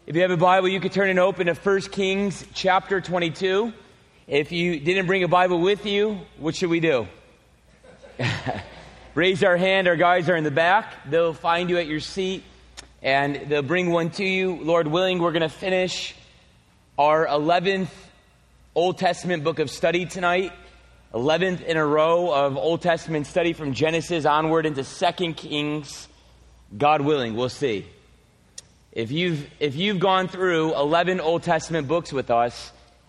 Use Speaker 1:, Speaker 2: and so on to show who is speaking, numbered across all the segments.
Speaker 1: If you have a Bible, you can turn it open to 1 Kings chapter 22. If you didn't bring a Bible with you, what should we do? Raise our hand. Our guys are in the back. They'll find you at your seat, and they'll bring one to you. Lord willing, we're going to finish our 11th Old Testament book of study tonight. 11th in a row of Old Testament study from Genesis onward into 2 Kings. God willing, we'll see. If you've gone through 11 Old Testament books with us,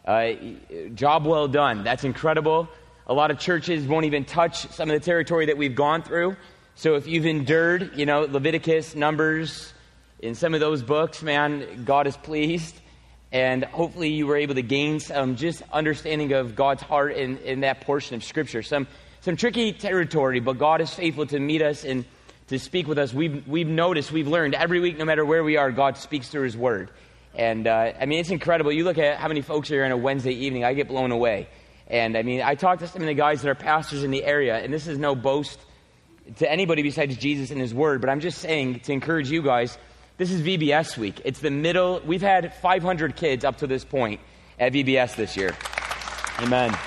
Speaker 1: job well done. That's incredible. A lot of churches won't even touch some of the territory that we've gone through. So if you've endured, Leviticus, Numbers, in some of those books, man, God is pleased. And hopefully you were able to gain some just understanding of God's heart in that portion of Scripture. Some tricky territory, but God is faithful to meet us and to speak with us. We've noticed, we've learned every week, no matter where we are, God speaks through His Word. And it's incredible. You look at how many folks are here on a Wednesday evening, I get blown away. And I talk to some of the guys that are pastors in the area, and this is no boast to anybody besides Jesus and His Word, but I'm just saying to encourage you guys, this is VBS week. It's the middle. We've had 500 kids up to this point at VBS this year. Amen.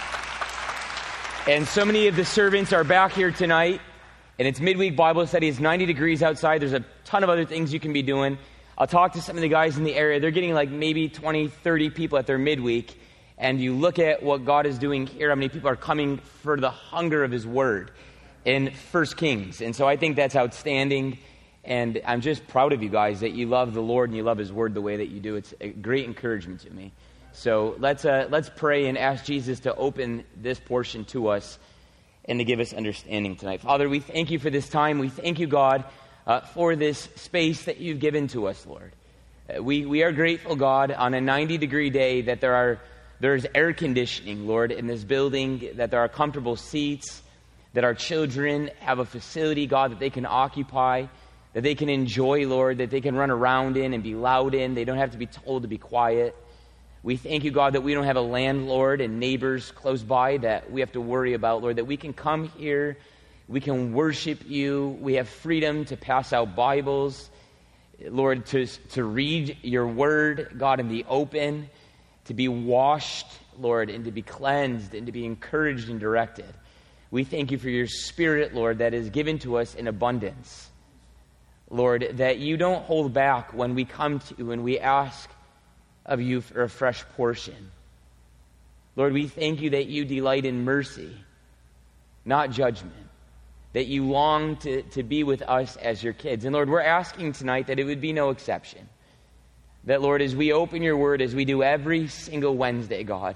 Speaker 1: And so many of the servants are back here tonight. And it's midweek Bible study. It's 90 degrees outside. There's a ton of other things you can be doing. I'll talk to some of the guys in the area. They're getting like maybe 20, 30 people at their midweek. And you look at what God is doing here, how many people are coming for the hunger of His Word in 1 Kings. And so I think that's outstanding. And I'm just proud of you guys that you love the Lord and you love His Word the way that you do. It's a great encouragement to me. So let's pray and ask Jesus to open this portion to us and to give us understanding tonight. Father, we thank You for this time. We thank You, God, for this space that You've given to us, Lord. We are grateful, God, on a 90-degree day that there's air conditioning, Lord, in this building, that there are comfortable seats, that our children have a facility, God, that they can occupy, that they can enjoy, Lord, that they can run around in and be loud in. They don't have to be told to be quiet. We thank You, God, that we don't have a landlord and neighbors close by that we have to worry about, Lord, that we can come here, we can worship You, we have freedom to pass out Bibles, Lord, to read Your Word, God, in the open, to be washed, Lord, and to be cleansed and to be encouraged and directed. We thank You for Your Spirit, Lord, that is given to us in abundance. Lord, that You don't hold back when we come to You and we ask of You for a fresh portion. Lord, we thank You that You delight in mercy, not judgment, that You long to be with us as Your kids. And Lord, we're asking tonight that it would be no exception. That, Lord, as we open Your Word, as we do every single Wednesday, God,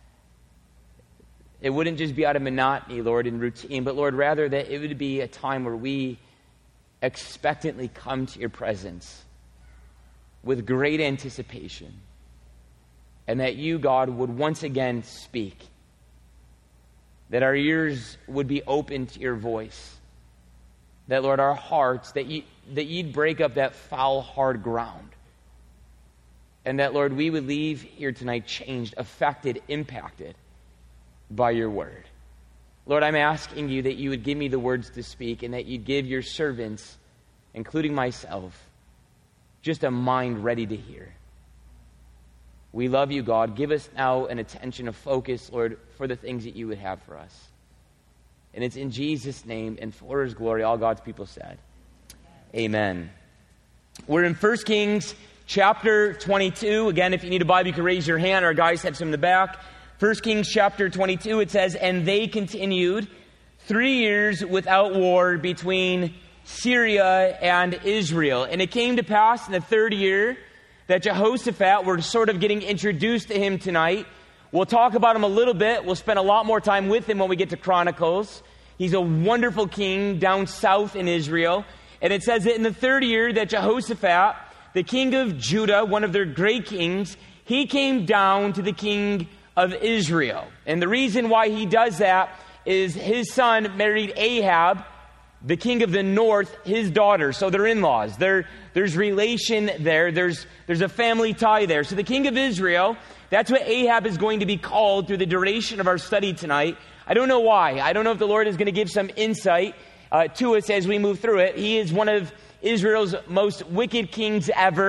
Speaker 1: it wouldn't just be out of monotony, Lord, and routine, but Lord, rather that it would be a time where we expectantly come to Your presence with great anticipation. And that You, God, would once again speak. That our ears would be open to Your voice. That, Lord, our hearts, that You'd break up that foul, hard ground. And that, Lord, we would leave here tonight changed, affected, impacted by Your Word. Lord, I'm asking You that You would give me the words to speak and that You'd give Your servants, including myself, just a mind ready to hear. We love You, God. Give us now an attention, a focus, Lord, for the things that You would have for us. And it's in Jesus' name and for His glory, all God's people said. Amen. We're in 1 Kings chapter 22. Again, if you need a Bible, you can raise your hand. Our guys have some in the back. 1 Kings chapter 22, it says, "And they continued 3 years without war between Syria and Israel. And it came to pass in the 3rd year that Jehoshaphat," we're sort of getting introduced to him tonight. We'll talk about him a little bit. We'll spend a lot more time with him when we get to Chronicles. He's a wonderful king down south in Israel. And it says that in the 3rd year that Jehoshaphat, the king of Judah, one of their great kings, he came down to the king of Israel. And the reason why he does that is his son married Ahab, the king of the north, his daughter. So they're in-laws. There's relation there. There's a family tie there. So the king of Israel, that's what Ahab is going to be called through the duration of our study tonight. I don't know why. I don't know if the Lord is going to give some insight to us as we move through it. He is one of Israel's most wicked kings ever.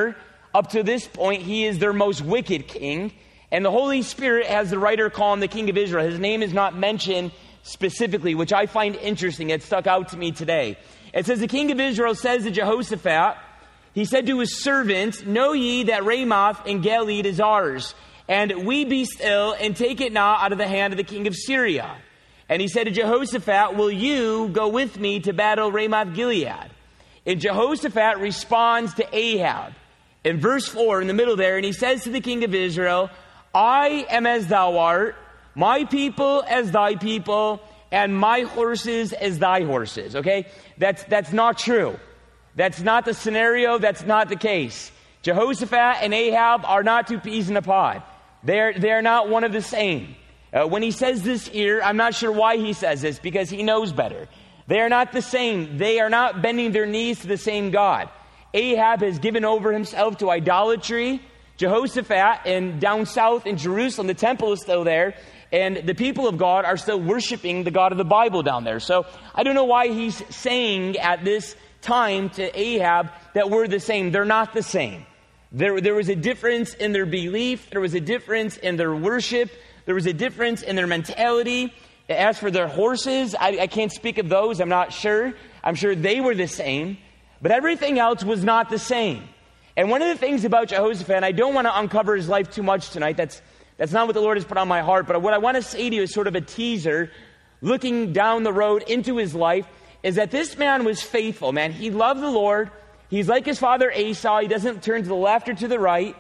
Speaker 1: Up to this point, he is their most wicked king. And the Holy Spirit has the writer call him the king of Israel. His name is not mentioned specifically, which I find interesting. It stuck out to me today. It says, the king of Israel says to Jehoshaphat, he said to his servants, know ye that Ramoth and Gilead is ours, and we be still, and take it not out of the hand of the king of Syria. And he said to Jehoshaphat, will you go with me to battle Ramoth Gilead? And Jehoshaphat responds to Ahab in verse 4 in the middle there, and he says to the king of Israel, I am as thou art, my people as thy people, and my horses as thy horses. Okay? That's not true. That's not the scenario. That's not the case. Jehoshaphat and Ahab are not two peas in a pod. They're not one of the same. When he says this here, I'm not sure why he says this, because he knows better. They are not the same. They are not bending their knees to the same God. Ahab has given over himself to idolatry. Jehoshaphat, and down south in Jerusalem, the temple is still there, and the people of God are still worshiping the God of the Bible down there. So I don't know why he's saying at this time to Ahab that we're the same. They're not the same. There was a difference in their belief. There was a difference in their worship. There was a difference in their mentality. As for their horses, I can't speak of those. I'm not sure. I'm sure they were the same. But everything else was not the same. And one of the things about Jehoshaphat, and I don't want to uncover his life too much tonight. That's not what the Lord has put on my heart. But what I want to say to you is sort of a teaser, looking down the road into his life, is that this man was faithful, man. He loved the Lord. He's like his father Esau. He doesn't turn to the left or to the right.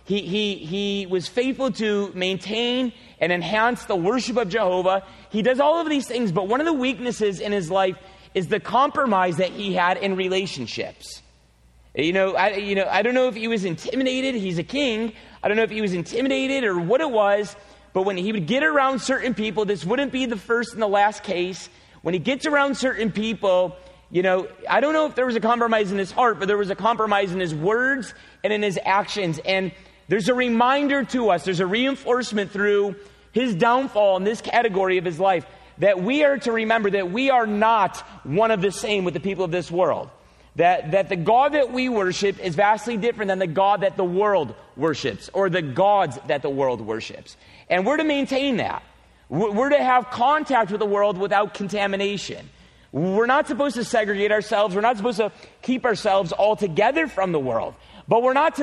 Speaker 1: He was faithful to maintain and enhance the worship of Jehovah. He does all of these things, but one of the weaknesses in his life is the compromise that he had in relationships. I don't know if he was intimidated. He's a king. I don't know if he was intimidated or what it was, but when he would get around certain people, this wouldn't be the first and the last case. When he gets around certain people, I don't know if there was a compromise in his heart, but there was a compromise in his words and in his actions. And there's a reminder to us, there's a reinforcement through his downfall in this category of his life, that we are to remember that we are not one of the same with the people of this world. That the God that we worship is vastly different than the God that the world worships, or the gods that the world worships. And we're to maintain that. We're to have contact with the world without contamination. We're not supposed to segregate ourselves. We're not supposed to keep ourselves all together from the world. But we're not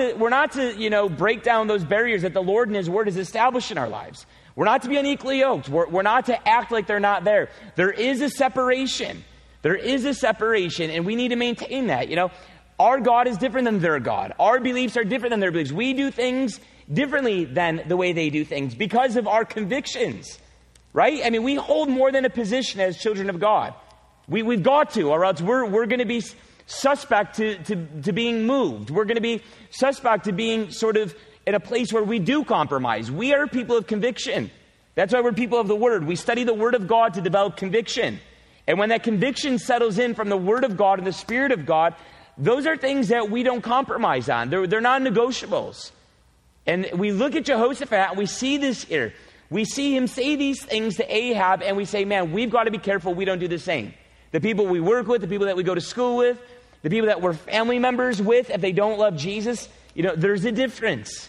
Speaker 1: to break down those barriers that the Lord and His Word has established in our lives. We're not to be unequally yoked. We're not to act like they're not there. There is a separation. There is a separation, and we need to maintain that. Our God is different than their God. Our beliefs are different than their beliefs. We do things differently than the way they do things because of our convictions, right? I mean, we hold more than a position as children of God. We've got to, or else we're going to be suspect to being moved. We're going to be suspect to being sort of in a place where we do compromise. We are people of conviction. That's why we're people of the Word. We study the Word of God to develop conviction. And when that conviction settles in from the Word of God and the Spirit of God, those are things that we don't compromise on. They're non-negotiables. And we look at Jehoshaphat and we see this here. We see him say these things to Ahab and we say, man, we've got to be careful we don't do the same. The people we work with, the people that we go to school with, the people that we're family members with, if they don't love Jesus, there's a difference.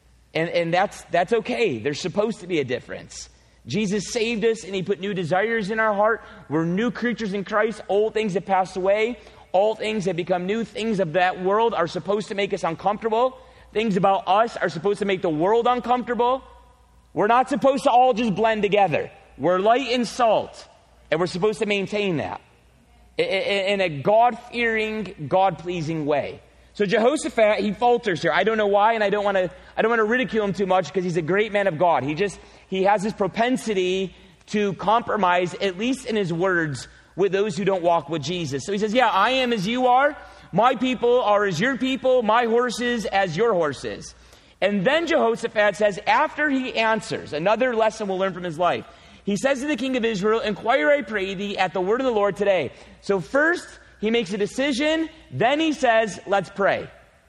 Speaker 1: And that's okay. There's supposed to be a difference. Jesus saved us and He put new desires in our heart. We're new creatures in Christ. Old things have passed away. All things have become new. Things of that world are supposed to make us uncomfortable. Things about us are supposed to make the world uncomfortable. We're not supposed to all just blend together. We're light and salt, and we're supposed to maintain that in a God-fearing, God-pleasing way. So Jehoshaphat, he falters here. I don't know why, and I don't want to ridicule him too much because he's a great man of God. He has this propensity to compromise, at least in his words, with those who don't walk with Jesus. So he says, yeah, I am as you are. My people are as your people. My horses as your horses. And then Jehoshaphat says, after he answers, another lesson we'll learn from his life, he says to the king of Israel, inquire, I pray thee, at the word of the Lord today. So first, he makes a decision. Then he says, let's pray.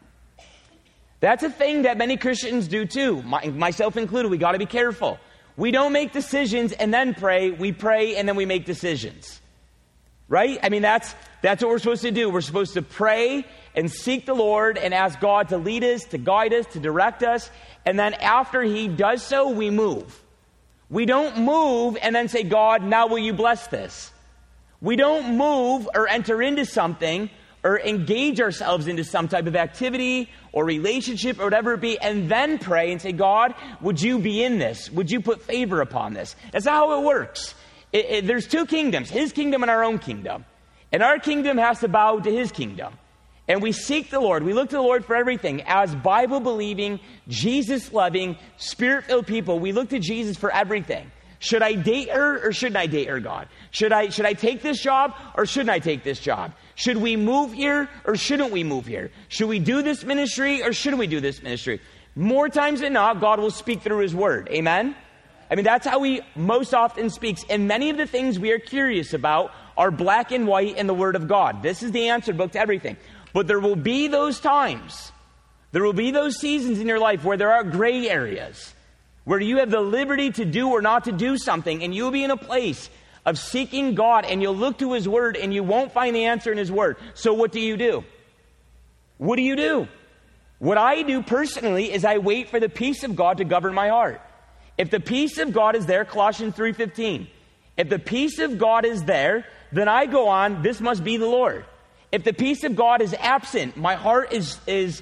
Speaker 1: That's a thing that many Christians do too, myself included. We got to be careful. We don't make decisions and then pray. We pray and then we make decisions. right? I mean, that's what we're supposed to do. We're supposed to pray and seek the Lord and ask God to lead us, to guide us, to direct us. And then after he does so, we move. We don't move and then say, God, now will you bless this? We don't move or enter into something or engage ourselves into some type of activity or relationship or whatever it be, and then pray and say, God, would you be in this? Would you put favor upon this? That's not how it works. There's two kingdoms, his kingdom and our own kingdom. And our kingdom has to bow to his kingdom. And we seek the Lord. We look to the Lord for everything. As Bible-believing, Jesus-loving, Spirit-filled people, we look to Jesus for everything. Should I date her or shouldn't I date her, God? Should I take this job or shouldn't I take this job? Should we move here or shouldn't we move here? Should we do this ministry or shouldn't we do this ministry? More times than not, God will speak through his word. Amen? I mean, that's how he most often speaks. And many of the things we are curious about are black and white in the word of God. This is the answer book to everything. But there will be those times, there will be those seasons in your life where there are gray areas, where you have the liberty to do or not to do something, and you'll be in a place of seeking God, and you'll look to his word, and you won't find the answer in his word. So what do you do? What do you do? What I do personally is I wait for the peace of God to govern my heart. If the peace of God is there, Colossians 3:15, if the peace of God is there, then I go on, this must be the Lord. If the peace of God is absent, my heart is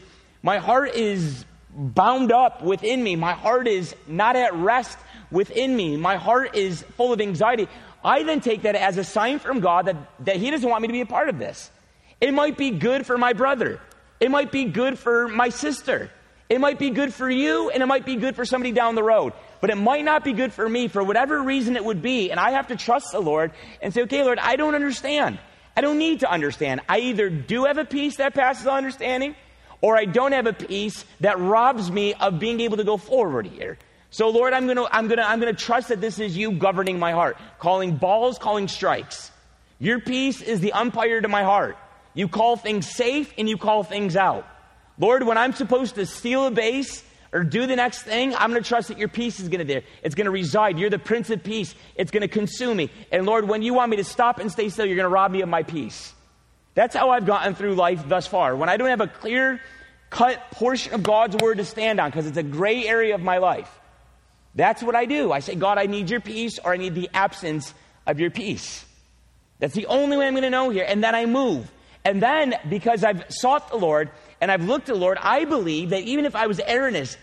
Speaker 1: bound up within me. My heart is not at rest within me. My heart is full of anxiety. I then take that as a sign from God that he doesn't want me to be a part of this. It might be good for my brother. It might be good for my sister. It might be good for you, and it might be good for somebody down the road. But it might not be good for me for whatever reason it would be. And I have to trust the Lord and say, okay, Lord, I don't understand. I don't need to understand. I either do have a peace that passes all understanding, or I don't have a peace that robs me of being able to go forward here. So Lord, I'm gonna trust that this is you governing my heart, calling balls, calling strikes. Your peace is the umpire to my heart. You call things safe and you call things out. Lord, when I'm supposed to steal a base or do the next thing, I'm going to trust that your peace is going to there. It's going to reside. You're the Prince of Peace. It's going to consume me. And Lord, when you want me to stop and stay still, you're going to rob me of my peace. That's how I've gotten through life thus far. When I don't have a clear-cut portion of God's word to stand on, because it's a gray area of my life, that's what I do. I say, God, I need your peace, or I need the absence of your peace. That's the only way I'm going to know here. And then I move. And then, because I've sought the Lord and I've looked to the Lord, I believe that even if I was erroneous,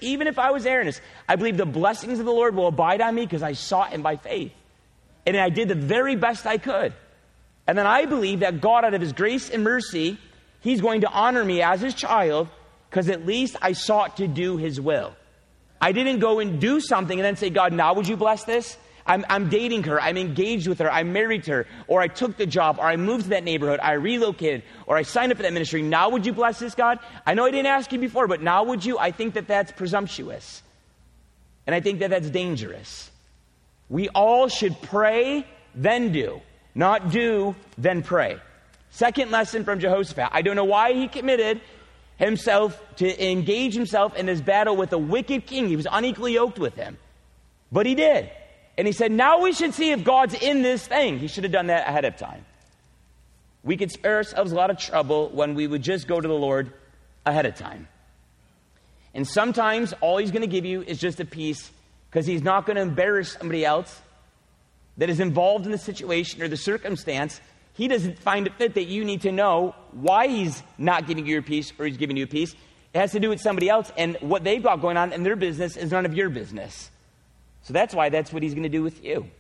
Speaker 1: I believe the blessings of the Lord will abide on me because I sought him by faith. And I did the very best I could. And then I believe that God, out of his grace and mercy, he's going to honor me as his child because at least I sought to do his will. I didn't go and do something and then say, God, now would you bless this? I'm dating her, I'm engaged with her, I'm married to her, or I took the job, or I moved to that neighborhood, I relocated, or I signed up for that ministry. Now would you bless this, God? I know I didn't ask you before, but now would you? I think that that's presumptuous. And I think that that's dangerous. We all should pray, then do. Not do, then pray. Second lesson from Jehoshaphat. I don't know why he committed himself to engage himself in this battle with a wicked king. He was unequally yoked with him. But he did. And he said, now we should see if God's in this thing. He should have done that ahead of time. We could spare ourselves a lot of trouble when we would just go to the Lord ahead of time. And sometimes all he's going to give you is just a peace because he's not going to embarrass somebody else that is involved in the situation or the circumstance. He doesn't find it fit that you need to know why he's not giving you your peace or he's giving you a peace. It has to do with somebody else, and what they've got going on in their business is none of your business. So that's why that's what he's going to do with you.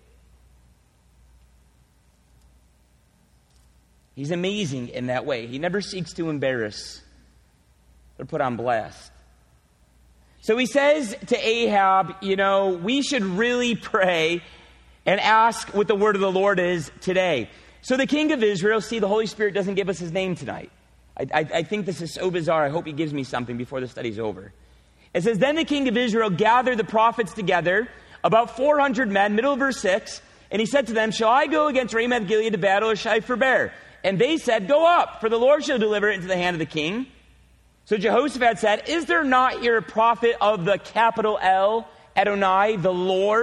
Speaker 1: He's amazing in that way. He never seeks to embarrass or put on blast. So he says to Ahab, we should really pray and ask what the word of the Lord is today. So the king of Israel, see, the Holy Spirit doesn't give us his name tonight. I think this is so bizarre. I hope he gives me something before the study's over. It says, then the king of Israel gathered the prophets together, about 400 men, middle of verse 6, and he said to them, shall I go against Ramoth Gilead to battle, or shall I forbear? And they said, go up, for the Lord shall deliver it into the hand of the king. So Jehoshaphat said, is there not here a prophet of the capital L, Adonai, the Lord,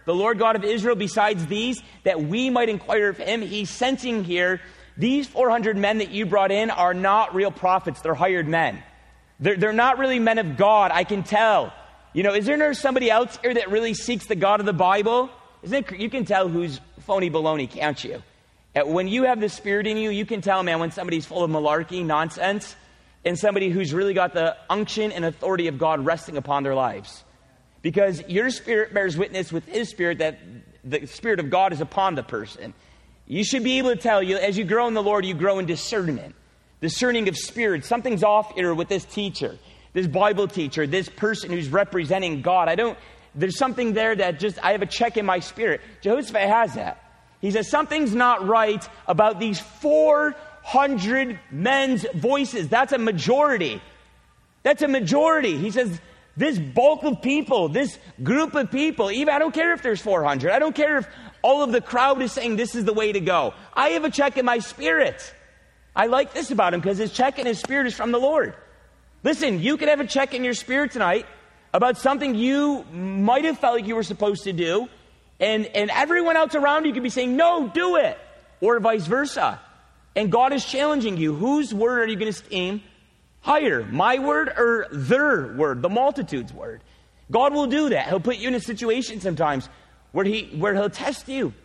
Speaker 1: the Lord God of Israel, besides these, that we might inquire of him. He's sensing here, these 400 men that you brought in are not real prophets. They're hired men. They're not really men of God, I can tell. Is there somebody else here that really seeks the God of the Bible? You can tell who's phony baloney, can't you? When you have the Spirit in you, you can tell, man, when somebody's full of malarkey, nonsense, and somebody who's really got the unction and authority of God resting upon their lives. Because your spirit bears witness with his spirit that the Spirit of God is upon the person. You should be able to tell, as you grow in the Lord, you grow in discernment. Discerning of spirits. Something's off here with this teacher, this Bible teacher, this person who's representing God. There's something there that I have a check in my spirit. Jehoshaphat has that. He says, something's not right about these 400 men's voices. That's a majority. That's a majority. He says, this bulk of people, this group of people, even I don't care if there's 400. I don't care if all of the crowd is saying this is the way to go. I have a check in my spirit. I like this about him because his check in his spirit is from the Lord. Listen, you could have a check in your spirit tonight about something you might have felt like you were supposed to do, and everyone else around you could be saying, no, do it, or vice versa. And God is challenging you. Whose word are you going to esteem higher? My word or their word, the multitude's word? God will do that. He'll put you in a situation sometimes where he'll test you.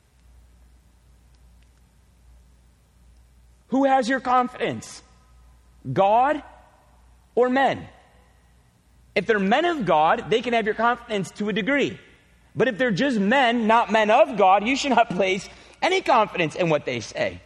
Speaker 1: Who has your confidence? God or men? If they're men of God, they can have your confidence to a degree. But if they're just men, not men of God, you should not place any confidence in what they say.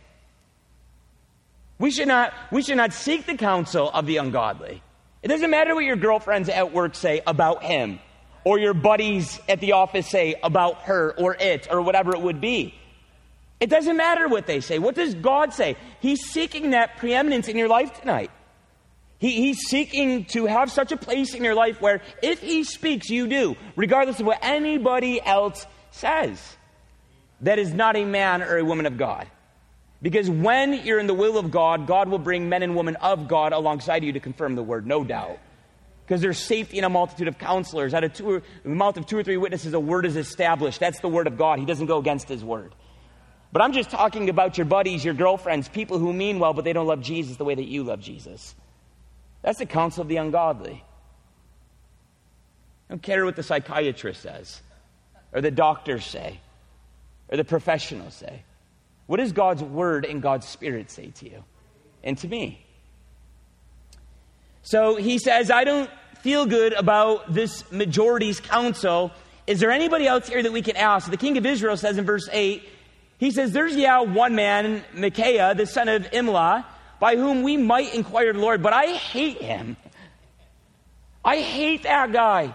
Speaker 1: We should not seek the counsel of the ungodly. It doesn't matter what your girlfriends at work say about him, or your buddies at the office say about her or it, or whatever it would be. It doesn't matter what they say. What does God say? He's seeking that preeminence in your life tonight. He's seeking to have such a place in your life where if he speaks, you do, regardless of what anybody else says. That is not a man or a woman of God. Because when you're in the will of God, God will bring men and women of God alongside you to confirm the word, no doubt. Because there's safety in a multitude of counselors. Out of the mouth of 2 or 3 witnesses, a word is established. That's the word of God. He doesn't go against his word. But I'm just talking about your buddies, your girlfriends, people who mean well, but they don't love Jesus the way that you love Jesus. That's the counsel of the ungodly. I don't care what the psychiatrist says, or the doctors say, or the professionals say. What does God's word and God's spirit say to you and to me? So he says, I don't feel good about this majority's counsel. Is there anybody else here that we can ask? The king of Israel says in verse 8, he says, there's one man, Micaiah, the son of Imlah, by whom we might inquire the Lord, but I hate him. I hate that guy.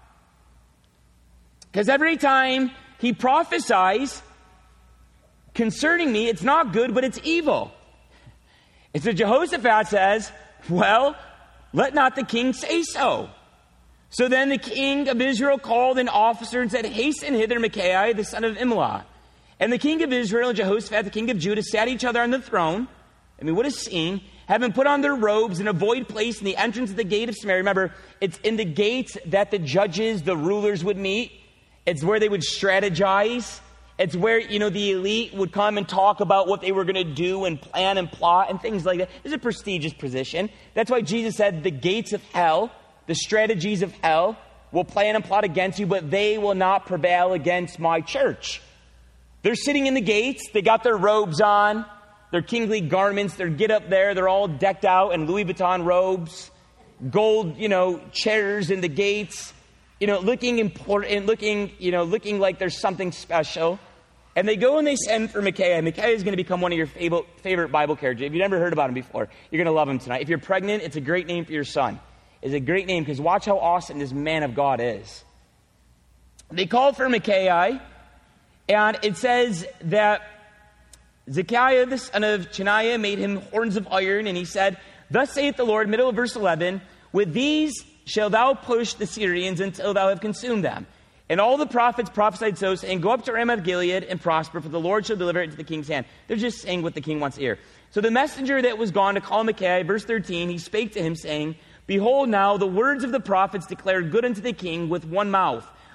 Speaker 1: Because every time he prophesies concerning me, it's not good, but it's evil. And so Jehoshaphat says, well, let not the king say so. So then the king of Israel called an officer and said, hasten hither Micaiah, the son of Imlah. And the king of Israel and Jehoshaphat, the king of Judah, sat each other on the throne. I mean, what a scene. Having put on their robes in a void place in the entrance of the gate of Samaria. Remember, it's in the gates that the judges, the rulers would meet. It's where they would strategize. It's where, the elite would come and talk about what they were going to do and plan and plot and things like that. It's a prestigious position. That's why Jesus said the gates of hell, the strategies of hell, will plan and plot against you, but they will not prevail against my church. They're sitting in the gates. They got their robes on, their kingly garments. They get up there. They're all decked out in Louis Vuitton robes, gold, chairs in the gates, looking important, looking like there's something special. And they go and they send for Micaiah. Micaiah is going to become one of your favorite Bible characters. If you've never heard about him before, you're going to love him tonight. If you're pregnant, it's a great name for your son. It's a great name because watch how awesome this man of God is. They called for Micaiah. And it says that Zechariah, the son of Chaniah, made him horns of iron. And he said, thus saith the Lord, middle of verse 11, with these shall thou push the Syrians until thou have consumed them. And all the prophets prophesied so, saying, go up to Ramoth Gilead and prosper, for the Lord shall deliver it into the king's hand. They're just saying what the king wants to hear. So the messenger that was gone to call Micaiah, verse 13, he spake to him, saying, behold now, the words of the prophets declared good unto the king with one mouth.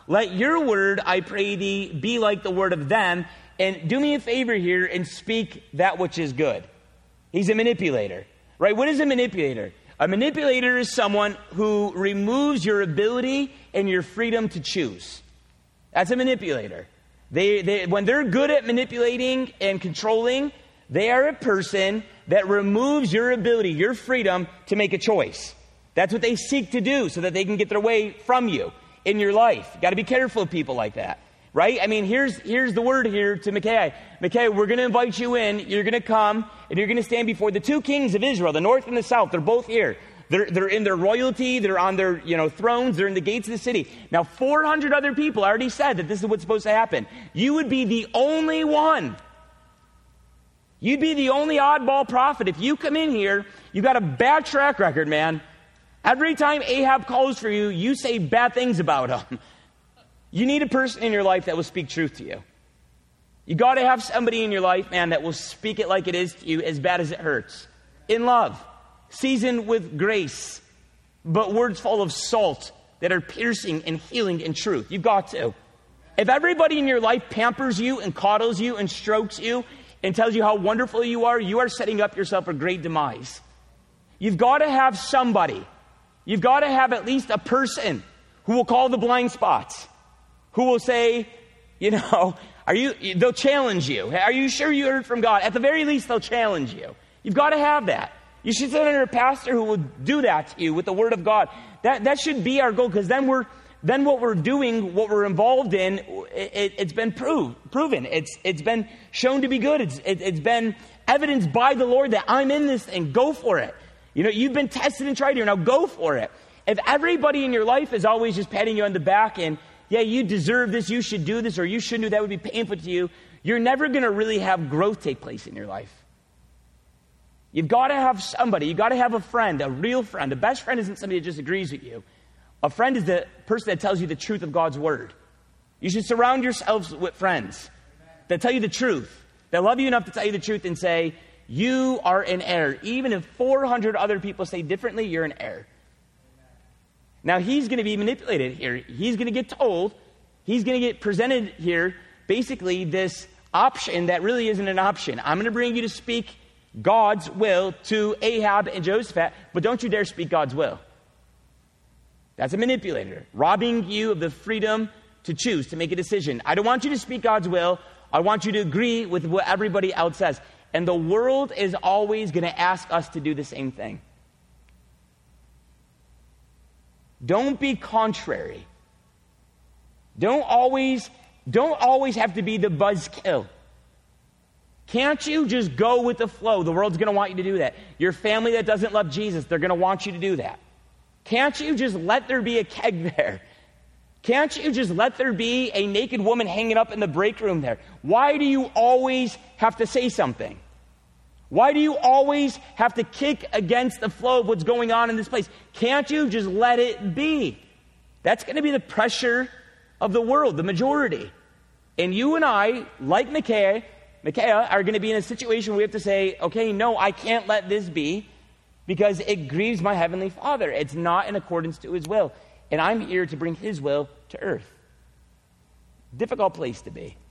Speaker 1: Let your word, I pray thee, be like the word of them, and do me a favor here and speak that which is good. He's a manipulator, right? What is a manipulator? A manipulator is someone who removes your ability and your freedom to choose. That's a manipulator. When they're good at manipulating and controlling, they are a person that removes your ability, your freedom to make a choice. That's what they seek to do so that they can get their way from you in your life. Got to be careful of people like that, right? I mean, here's the word here to Micaiah. Micaiah, we're going to invite you in. You're going to come and you're going to stand before the two kings of Israel, the north and the south. They're both here. They're in their royalty. They're on their, thrones. They're in the gates of the city. Now, 400 other people already said that this is what's supposed to happen. You would be the only one. You'd be the only oddball prophet. If you come in here, you got a bad track record, man. Every time Ahab calls for you, you say bad things about him. You need a person in your life that will speak truth to you. You got to have somebody in your life, man, that will speak it like it is to you, as bad as it hurts. In love, seasoned with grace, but words full of salt that are piercing and healing in truth. You've got to. If everybody in your life pampers you and coddles you and strokes you and tells you how wonderful you are setting up yourself for great demise. You've got to have somebody. You've got to have at least a person who will call the blind spots, who will say, they'll challenge you. Are you sure you heard from God? At the very least, they'll challenge you. You've got to have that. You should sit under a pastor who will do that to you with the word of God. That should be our goal, because then what we're doing, what we're involved in, it's been proven. It's been shown to be good. It's been evidenced by the Lord that I'm in this thing. Go for it. You've been tested and tried here. Now go for it. If everybody in your life is always just patting you on the back and, yeah, you deserve this, you should do this, or you shouldn't do that, would be painful to you, you're never going to really have growth take place in your life. You've got to have somebody. You've got to have a friend, a real friend. The best friend isn't somebody that just agrees with you. A friend is the person that tells you the truth of God's word. You should surround yourselves with friends that tell you the truth, that love you enough to tell you the truth and say, you are in error. Even if 400 other people say differently, you're in error. Now, he's going to be manipulated here. He's going to get told, he's going to get presented here, basically this option that really isn't an option. I'm going to bring you to speak God's will to Ahab and Jehoshaphat, but don't you dare speak God's will. That's a manipulator, robbing you of the freedom to choose, to make a decision. I don't want you to speak God's will. I want you to agree with what everybody else says. And the world is always going to ask us to do the same thing. Don't be contrary. Don't always have to be the buzzkill. Can't you just go with the flow? The world's going to want you to do that. Your family that doesn't love Jesus, they're going to want you to do that. Can't you just let there be a keg there? Can't you just let there be a naked woman hanging up in the break room there? Why do you always have to say something? Why do you always have to kick against the flow of what's going on in this place? Can't you just let it be? That's going to be the pressure of the world, the majority. And you and I, like Micaiah, are going to be in a situation where we have to say, okay, no, I can't let this be because it grieves my heavenly Father. It's not in accordance to his will. And I'm here to bring his will to earth. Difficult place to be.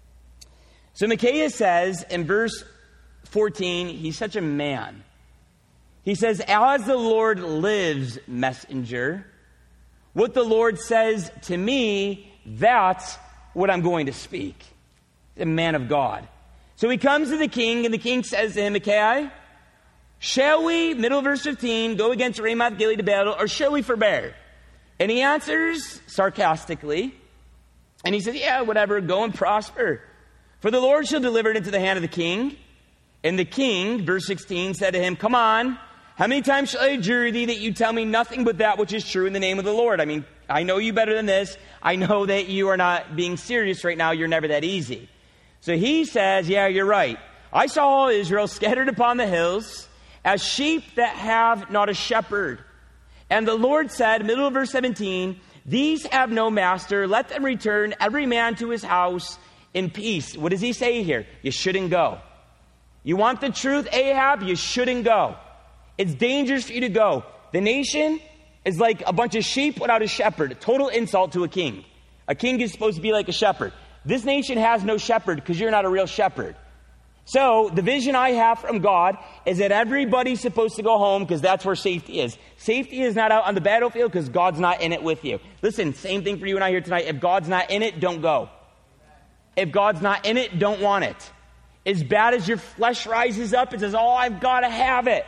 Speaker 1: So Micaiah says in verse 14, he's such a man. He says, as the Lord lives, messenger, what the Lord says to me, that's what I'm going to speak. The man of God. So he comes to the king, and the king says to him, Micaiah, shall we, middle of verse 15, go against Ramoth Gilead to battle, or shall we forbear? And he answers sarcastically, and he says, yeah, whatever, go and prosper. For the Lord shall deliver it into the hand of the king. And the king, verse 16, said to him, come on, how many times shall I adjure thee that you tell me nothing but that which is true in the name of the Lord? I mean, I know you better than this. I know that you are not being serious right now. You're never that easy. So he says, yeah, you're right. I saw all Israel scattered upon the hills as sheep that have not a shepherd. And the Lord said, middle of verse 17, these have no master. Let them return every man to his house in peace. What does he say here? You shouldn't go. You want the truth, Ahab? You shouldn't go. It's dangerous for you to go. The nation is like a bunch of sheep without a shepherd. A total insult to a king. A king is supposed to be like a shepherd. This nation has no shepherd because you're not a real shepherd. So the vision I have from God is that everybody's supposed to go home because that's where safety is. Safety is not out on the battlefield because God's not in it with you. Listen, same thing for you and I here tonight. If God's not in it, don't go. If God's not in it, don't want it. As bad as your flesh rises up, it says, oh, I've got to have it.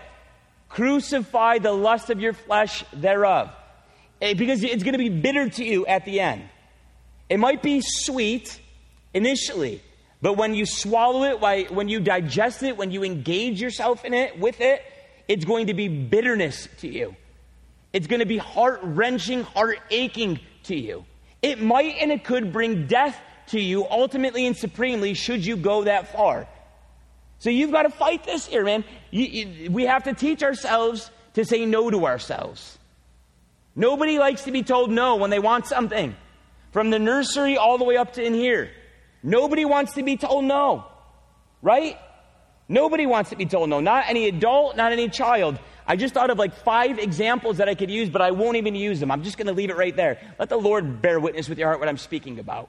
Speaker 1: Crucify the lust of your flesh thereof. Because it's going to be bitter to you at the end. It might be sweet initially, but when you swallow it, when you digest it, when you engage yourself in it, with it, it's going to be bitterness to you. It's going to be heart-wrenching, heart-aching to you. It might and it could bring death to you ultimately and supremely should you go that far. So you've got to fight this here, man. We have to teach ourselves to say no to ourselves. Nobody likes to be told no when they want something. From the nursery all the way up to in here. Nobody wants to be told no. Right? Nobody wants to be told no. Not any adult, not any child. I just thought of like 5 examples that I could use, but I won't even use them. I'm just going to leave it right there. Let the Lord bear witness with your heart what I'm speaking about.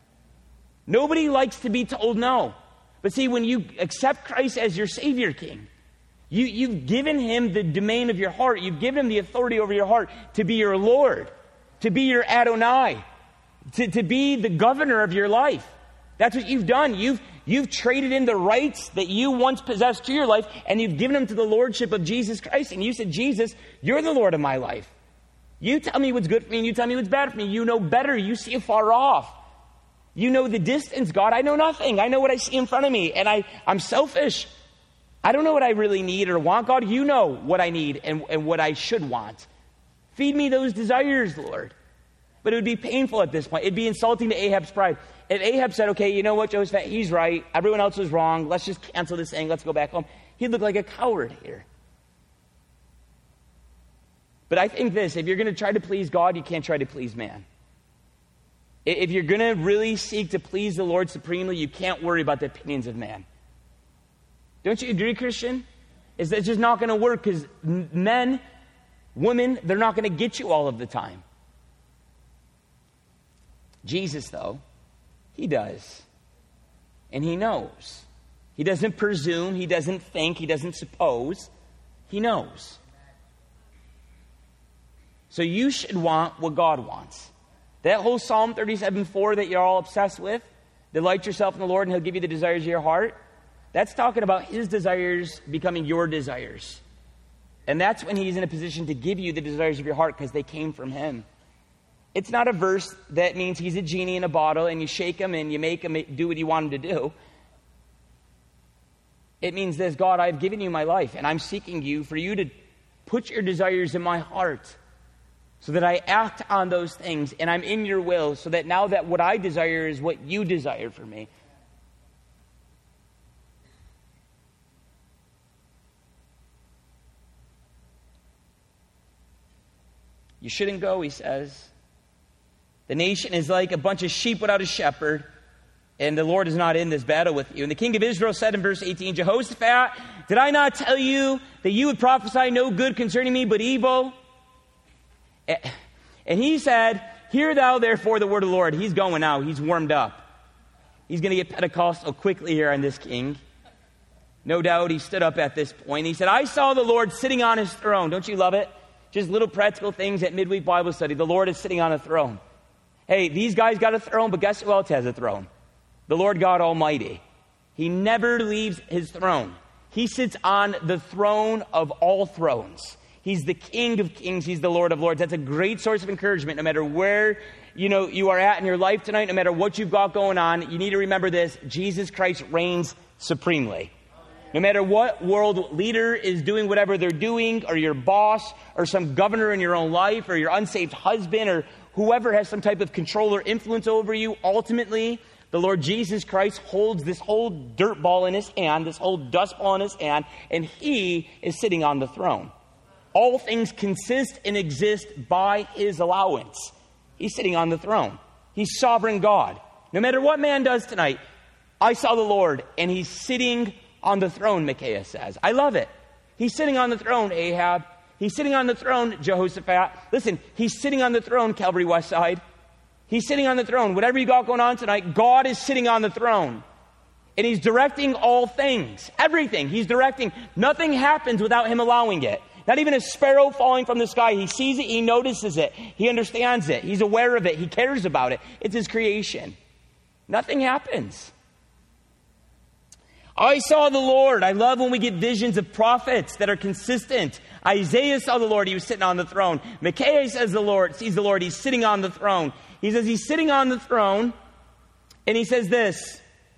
Speaker 1: Nobody likes to be told no. But see, when you accept Christ as your Savior King, you've given him the domain of your heart. You've given him the authority over your heart to be your Lord, to be your Adonai, to be the governor of your life. That's what you've done. You've traded in the rights that you once possessed to your life, and you've given them to the lordship of Jesus Christ. And you said, Jesus, you're the Lord of my life. You tell me what's good for me, and you tell me what's bad for me. You know better. You see far off. You know the distance, God. I know nothing. I know what I see in front of me, and I'm selfish. I don't know what I really need or want. God, you know what I need and what I should want. Feed me those desires, Lord. But it would be painful at this point. It'd be insulting to Ahab's pride. If Ahab said, okay, you know what, Jehoshaphat, he's right. Everyone else was wrong. Let's just cancel this thing. Let's go back home. He'd look like a coward here. But I think this, if you're going to try to please God, you can't try to please man. If you're going to really seek to please the Lord supremely, you can't worry about the opinions of man. Don't you agree, Christian? It's just not going to work because men, women, they're not going to get you all of the time. Jesus, though, he does. And he knows. He doesn't presume. He doesn't think. He doesn't suppose. He knows. So you should want what God wants. That whole Psalm 37:4 that you're all obsessed with, delight yourself in the Lord and he'll give you the desires of your heart. That's talking about his desires becoming your desires. And that's when he's in a position to give you the desires of your heart because they came from him. It's not a verse that means he's a genie in a bottle and you shake him and you make him do what you want him to do. It means this, God, I've given you my life and I'm seeking you for you to put your desires in my heart so that I act on those things and I'm in your will so that now that what I desire is what you desire for me. You shouldn't go, he says. The nation is like a bunch of sheep without a shepherd, and the Lord is not in this battle with you. And the king of Israel said in verse 18, Jehoshaphat, did I not tell you that you would prophesy no good concerning me but evil? And he said, hear thou therefore the word of the Lord. He's going now. He's warmed up. He's going to get Pentecostal quickly here on this king. No doubt he stood up at this point. He said, I saw the Lord sitting on his throne. Don't you love it? Just little practical things at midweek Bible study. The Lord is sitting on a throne. Hey, these guys got a throne, but guess who else has a throne? The Lord God Almighty. He never leaves his throne. He sits on the throne of all thrones. He's the King of kings. He's the Lord of lords. That's a great source of encouragement. No matter where you are at in your life tonight, no matter what you've got going on, you need to remember this. Jesus Christ reigns supremely. No matter what world leader is doing whatever they're doing, or your boss, or some governor in your own life, or your unsaved husband, or whoever has some type of control or influence over you, ultimately, the Lord Jesus Christ holds this whole dirt ball in his hand, this whole dust ball in his hand, and he is sitting on the throne. All things consist and exist by his allowance. He's sitting on the throne. He's sovereign God. No matter what man does tonight, I saw the Lord, and he's sitting on the throne, Micaiah says. I love it. He's sitting on the throne, Ahab. He's sitting on the throne, Jehoshaphat. Listen, he's sitting on the throne, Calvary Westside. He's sitting on the throne. Whatever you got going on tonight, God is sitting on the throne. And he's directing all things. Everything. He's directing. Nothing happens without him allowing it. Not even a sparrow falling from the sky. He sees it. He notices it. He understands it. He's aware of it. He cares about it. It's his creation. Nothing happens. I saw the Lord. I love when we get visions of prophets that are consistent. Isaiah saw the Lord. He was sitting on the throne. Micaiah sees the Lord. He's sitting on the throne. He says he's sitting on the throne. And he says this.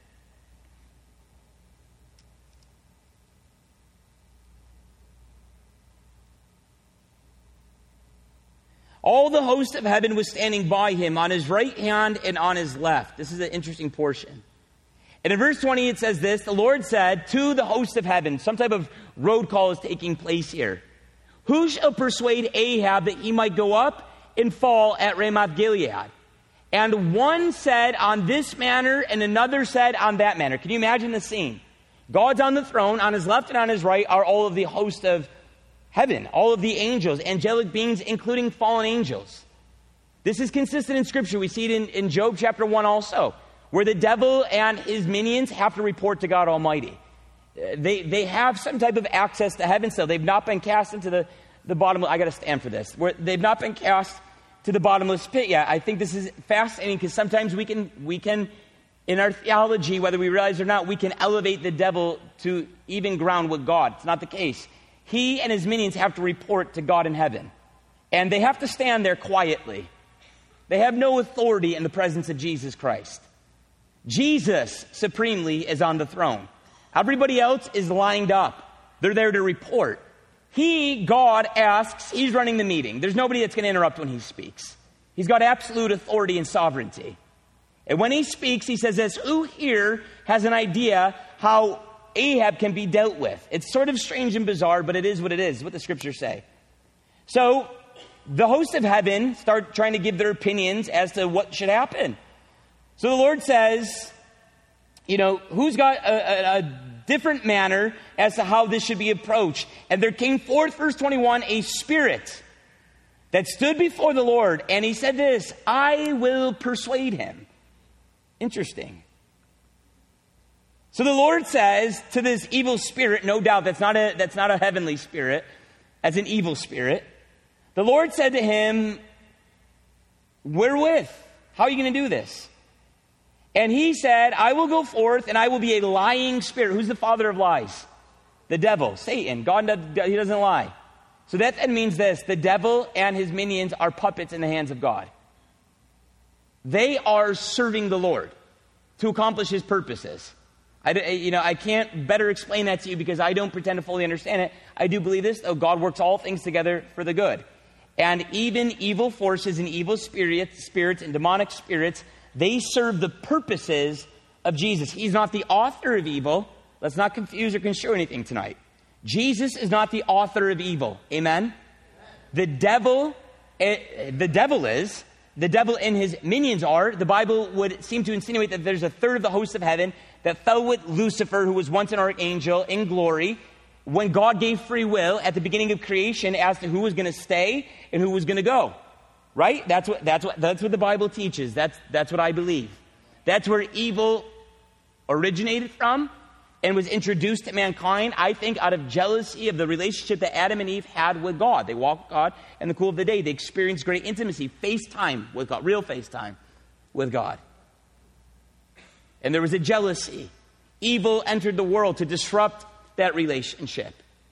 Speaker 1: All the host of heaven was standing by him on his right hand and on his left. This is an interesting portion. And in verse 20 it says this, the Lord said to the host of heaven, some type of road call is taking place here. Who shall persuade Ahab that he might go up and fall at Ramoth Gilead? And one said on this manner and another said on that manner. Can you imagine the scene? God's on the throne, on his left and on his right are all of the host of heaven, all of the angels, angelic beings, including fallen angels. This is consistent in Scripture. We see it in Job chapter 1 also, where the devil and his minions have to report to God Almighty. They have some type of access to heaven still. They've not been cast into the bottomless, I got to stand for this, where they've not been cast to the bottomless pit yet. I think this is fascinating because sometimes we can, in our theology, whether we realize it or not, we can elevate the devil to even ground with God. It's not the case. He and his minions have to report to God in heaven. And they have to stand there quietly. They have no authority in the presence of Jesus Christ. Jesus supremely is on the throne. Everybody else is lined up. They're there to report. He, God, asks, he's running the meeting. There's nobody that's going to interrupt when he speaks. He's got absolute authority and sovereignty. And when he speaks, he says this, who here has an idea how Ahab can be dealt with? It's sort of strange and bizarre, but it is what the scriptures say. So the hosts of heaven start trying to give their opinions as to what should happen. So the Lord says, who's got a different manner as to how this should be approached? And there came forth, verse 21, a spirit that stood before the Lord. And he said this, I will persuade him. Interesting. So the Lord says to this evil spirit, no doubt that's not a heavenly spirit, that's an evil spirit. The Lord said to him, wherewith? How are you going to do this? And he said, I will go forth and I will be a lying spirit. Who's the father of lies? The devil, Satan. God, he doesn't lie. So that then means this, the devil and his minions are puppets in the hands of God. They are serving the Lord to accomplish his purposes. I can't better explain that to you because I don't pretend to fully understand it. I do believe this, though. God works all things together for the good. And even evil forces and evil spirits and demonic spirits, they serve the purposes of Jesus. He's not the author of evil. Let's not confuse or construe anything tonight. Jesus is not the author of evil. Amen? The devil is. The devil and his minions are. The Bible would seem to insinuate that there's a third of the host of heaven that fell with Lucifer, who was once an archangel, in glory, when God gave free will at the beginning of creation as to who was going to stay and who was going to go. Right? That's what the Bible teaches. That's what I believe. That's where evil originated from and was introduced to mankind, I think, out of jealousy of the relationship that Adam and Eve had with God. They walked with God in the cool of the day. They experienced great intimacy, FaceTime with God, real FaceTime with God. And there was a jealousy. Evil entered the world to disrupt that relationship.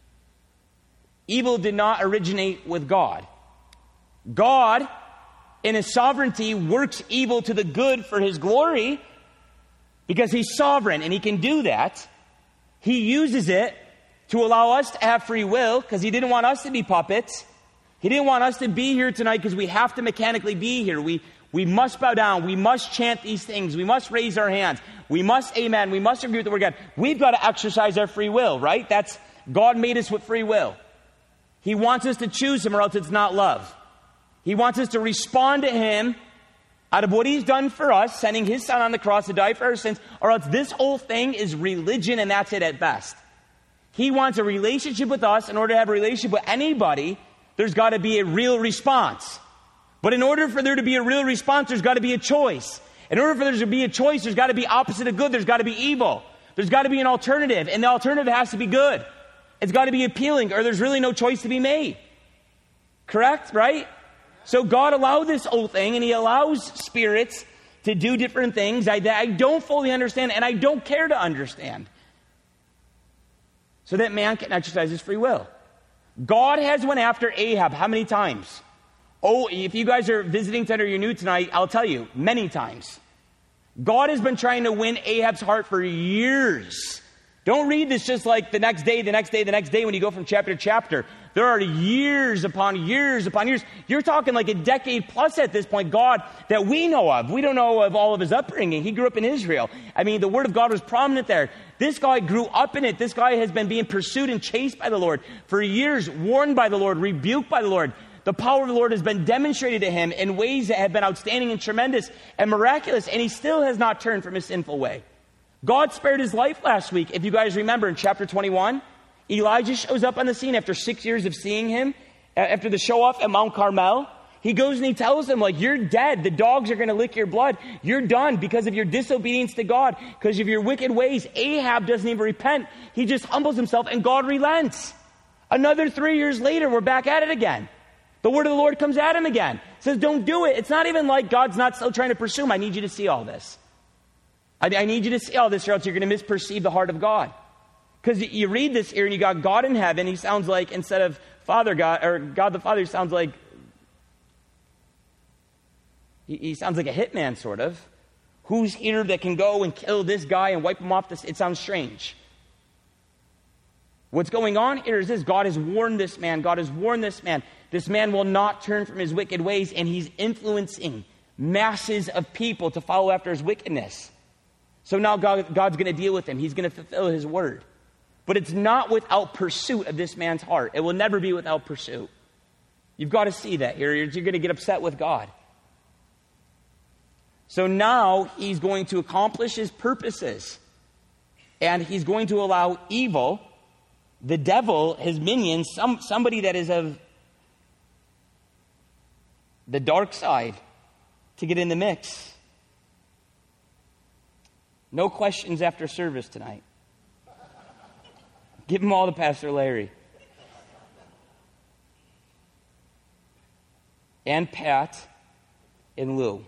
Speaker 1: Evil did not originate with God. God, in his sovereignty, works evil to the good for his glory because he's sovereign and he can do that. He uses it to allow us to have free will because he didn't want us to be puppets. He didn't want us to be here tonight because we have to mechanically be here. We must bow down. We must chant these things. We must raise our hands. We must amen. We must agree with the word of God. We've got to exercise our free will, right? God made us with free will. He wants us to choose him or else it's not love. He wants us to respond to him out of what he's done for us, sending his son on the cross to die for our sins, or else this whole thing is religion and that's it at best. He wants a relationship with us. In order to have a relationship with anybody, there's got to be a real response. But in order for there to be a real response, there's got to be a choice. In order for there to be a choice, there's got to be opposite of good. There's got to be evil. There's got to be an alternative. And the alternative has to be good. It's got to be appealing, or there's really no choice to be made. Correct? Right? So God allowed this whole thing, and he allows spirits to do different things that I don't fully understand, and I don't care to understand, so that man can exercise his free will. God has went after Ahab how many times? Oh, if you guys are visiting tonight or you're new tonight, I'll tell you, many times. God has been trying to win Ahab's heart for years. Don't read this just like the next day when you go from chapter to chapter. There are years upon years upon years. You're talking like a decade plus at this point, God, that we know of. We don't know of all of his upbringing. He grew up in Israel. I mean, the word of God was prominent there. This guy grew up in it. This guy has been being pursued and chased by the Lord for years, warned by the Lord, rebuked by the Lord. The power of the Lord has been demonstrated to him in ways that have been outstanding and tremendous and miraculous, and he still has not turned from his sinful way. God spared his life last week. If you guys remember in chapter 21, Elijah shows up on the scene after 6 years of seeing him, after the show off at Mount Carmel. He goes and he tells him, like, you're dead. The dogs are going to lick your blood. You're done because of your disobedience to God, because of your wicked ways. Ahab doesn't even repent. He just humbles himself, and God relents. Another 3 years later, we're back at it again. The word of the Lord comes at him again. Says, don't do it. It's not even like God's not still trying to pursue him. I need you to see all this. I need you to see all this, or else you're going to misperceive the heart of God. Because you read this here, and you got God in heaven. He sounds like, instead of Father God, or God the Father, he sounds like a hitman, sort of. Who's here that can go and kill this guy and wipe him off? It sounds strange. What's going on here is this. God has warned this man. God has warned this man. This man will not turn from his wicked ways, and he's influencing masses of people to follow after his wickedness. So now God's going to deal with him. He's going to fulfill his word. But it's not without pursuit of this man's heart. It will never be without pursuit. You've got to see that here. You're going to get upset with God. So now he's going to accomplish his purposes. And he's going to allow evil, the devil, his minions, somebody that is of the dark side, to get in the mix. No questions after service tonight. Give them all to Pastor Larry. And Pat and Lou.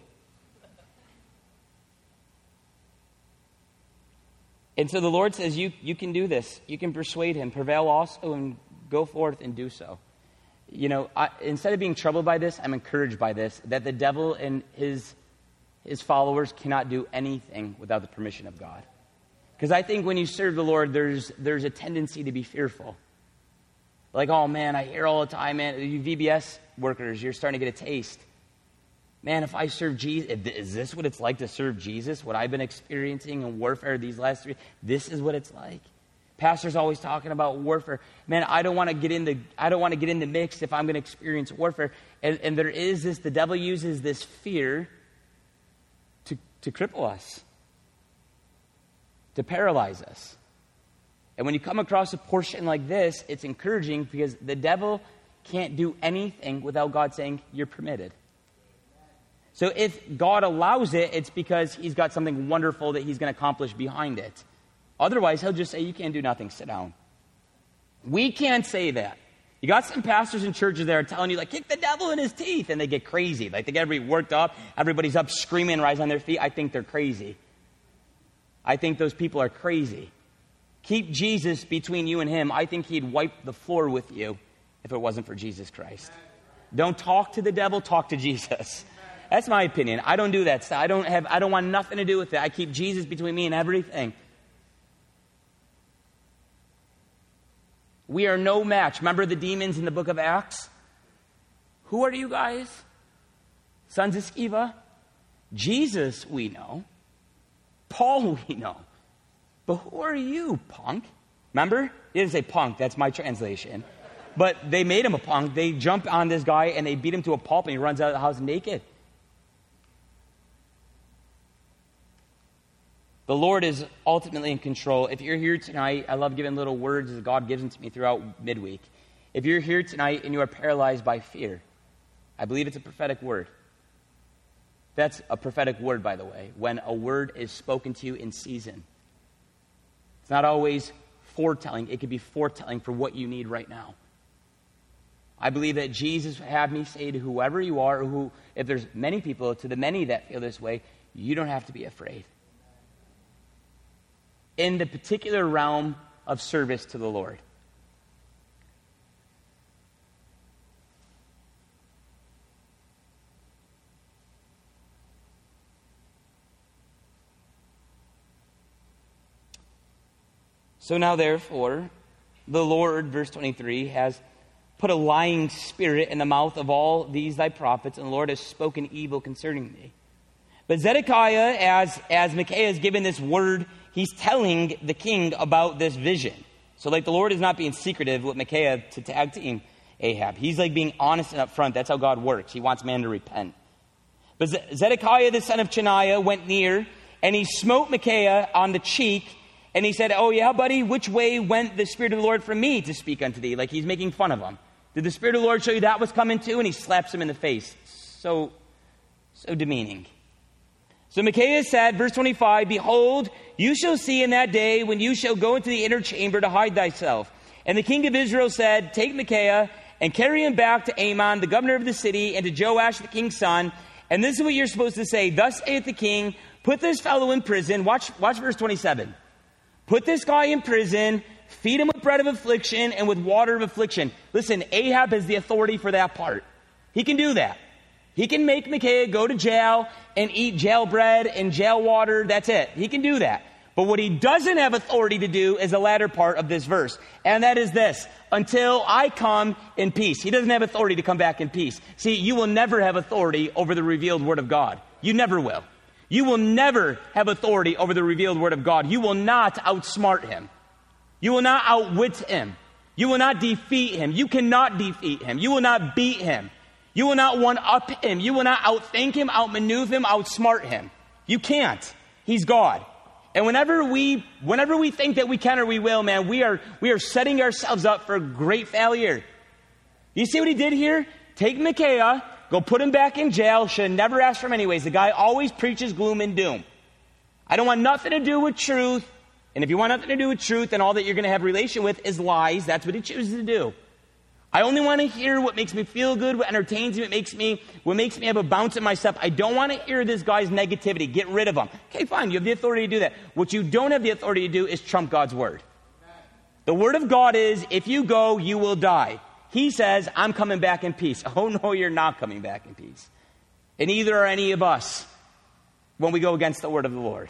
Speaker 1: And so the Lord says, you can do this. You can persuade him. Prevail also and go forth and do so. You know, instead of being troubled by this, I'm encouraged by this, that the devil and his followers cannot do anything without the permission of God. Because I think when you serve the Lord, there's a tendency to be fearful. Like, oh man, I hear all the time, man, you VBS workers, you're starting to get a taste. Man, if I serve Jesus, is this what it's like to serve Jesus? What I've been experiencing in warfare these last 3, this is what it's like. Pastor's always talking about warfare. Man, I don't want to get in the mix if I'm going to experience warfare. And there is this, the devil uses this fear to cripple us, to paralyze us. And when you come across a portion like this, it's encouraging because the devil can't do anything without God saying, you're permitted. So if God allows it, it's because he's got something wonderful that he's going to accomplish behind it. Otherwise, he'll just say, you can't do nothing, sit down. We can't say that. You got some pastors in churches that are telling you, like, kick the devil in his teeth, and they get crazy. Like, they get everybody worked up, everybody's up screaming, rise on their feet. I think they're crazy. I think those people are crazy. Keep Jesus between you and him. I think he'd wipe the floor with you if it wasn't for Jesus Christ. Don't talk to the devil, talk to Jesus. That's my opinion. I don't do that stuff. I don't want nothing to do with it. I keep Jesus between me and everything. We are no match. Remember the demons in the book of Acts? Who are you guys? Sons of Sceva? Jesus, we know. Paul, we know. But who are you, punk? Remember? He didn't say punk. That's my translation. But they made him a punk. They jump on this guy and they beat him to a pulp and he runs out of the house naked. The Lord is ultimately in control. If you're here tonight, I love giving little words as God gives them to me throughout midweek. If you're here tonight and you are paralyzed by fear, I believe it's a prophetic word. That's a prophetic word, by the way, when a word is spoken to you in season. It's not always foretelling. It could be foretelling for what you need right now. I believe that Jesus would have me say to whoever you are, or who, if there's many people, to the many that feel this way, you don't have to be afraid. In the particular realm of service to the Lord. So now, therefore, the Lord, verse 23, has put a lying spirit in the mouth of all these thy prophets, and the Lord has spoken evil concerning thee. But Zedekiah, as Micaiah is given this word, he's telling the king about this vision. So like the Lord is not being secretive with Micaiah to tag team Ahab. He's like being honest and upfront. That's how God works. He wants man to repent. But Zedekiah, the son of Chenaanah, went near, and he smote Micaiah on the cheek. And he said, oh yeah, buddy, which way went the Spirit of the Lord from me to speak unto thee? Like he's making fun of him. Did the Spirit of the Lord show you that was coming too? And he slaps him in the face. So demeaning. So Micaiah said, verse 25, behold, you shall see in that day when you shall go into the inner chamber to hide thyself. And the king of Israel said, take Micaiah and carry him back to Amon, the governor of the city, and to Joash, the king's son. And this is what you're supposed to say. Thus saith the king, put this fellow in prison. Watch verse 27. Put this guy in prison, feed him with bread of affliction and with water of affliction. Listen, Ahab has the authority for that part. He can do that. He can make Micaiah go to jail and eat jail bread and jail water. That's it. He can do that. But what he doesn't have authority to do is the latter part of this verse. And that is this, until I come in peace. He doesn't have authority to come back in peace. See, you will never have authority over the revealed word of God. You never will. You will never have authority over the revealed word of God. You will not outsmart him. You will not outwit him. You will not defeat him. You cannot defeat him. You will not beat him. You will not one-up him. You will not outthink him, outmaneuver him, outsmart him. You can't. He's God. And whenever we think that we can or we will, man, we are setting ourselves up for great failure. You see what he did here? Take Micaiah, go put him back in jail. Should have never asked for him anyways. The guy always preaches gloom and doom. I don't want nothing to do with truth. And if you want nothing to do with truth, then all that you're going to have relation with is lies. That's what he chooses to do. I only want to hear what makes me feel good, what entertains me, what makes me have a bounce in my step. I don't want to hear this guy's negativity. Get rid of him. Okay, fine. You have the authority to do that. What you don't have the authority to do is trump God's word. The word of God is, if you go, you will die. He says, I'm coming back in peace. Oh, no, you're not coming back in peace. And neither are any of us when we go against the word of the Lord.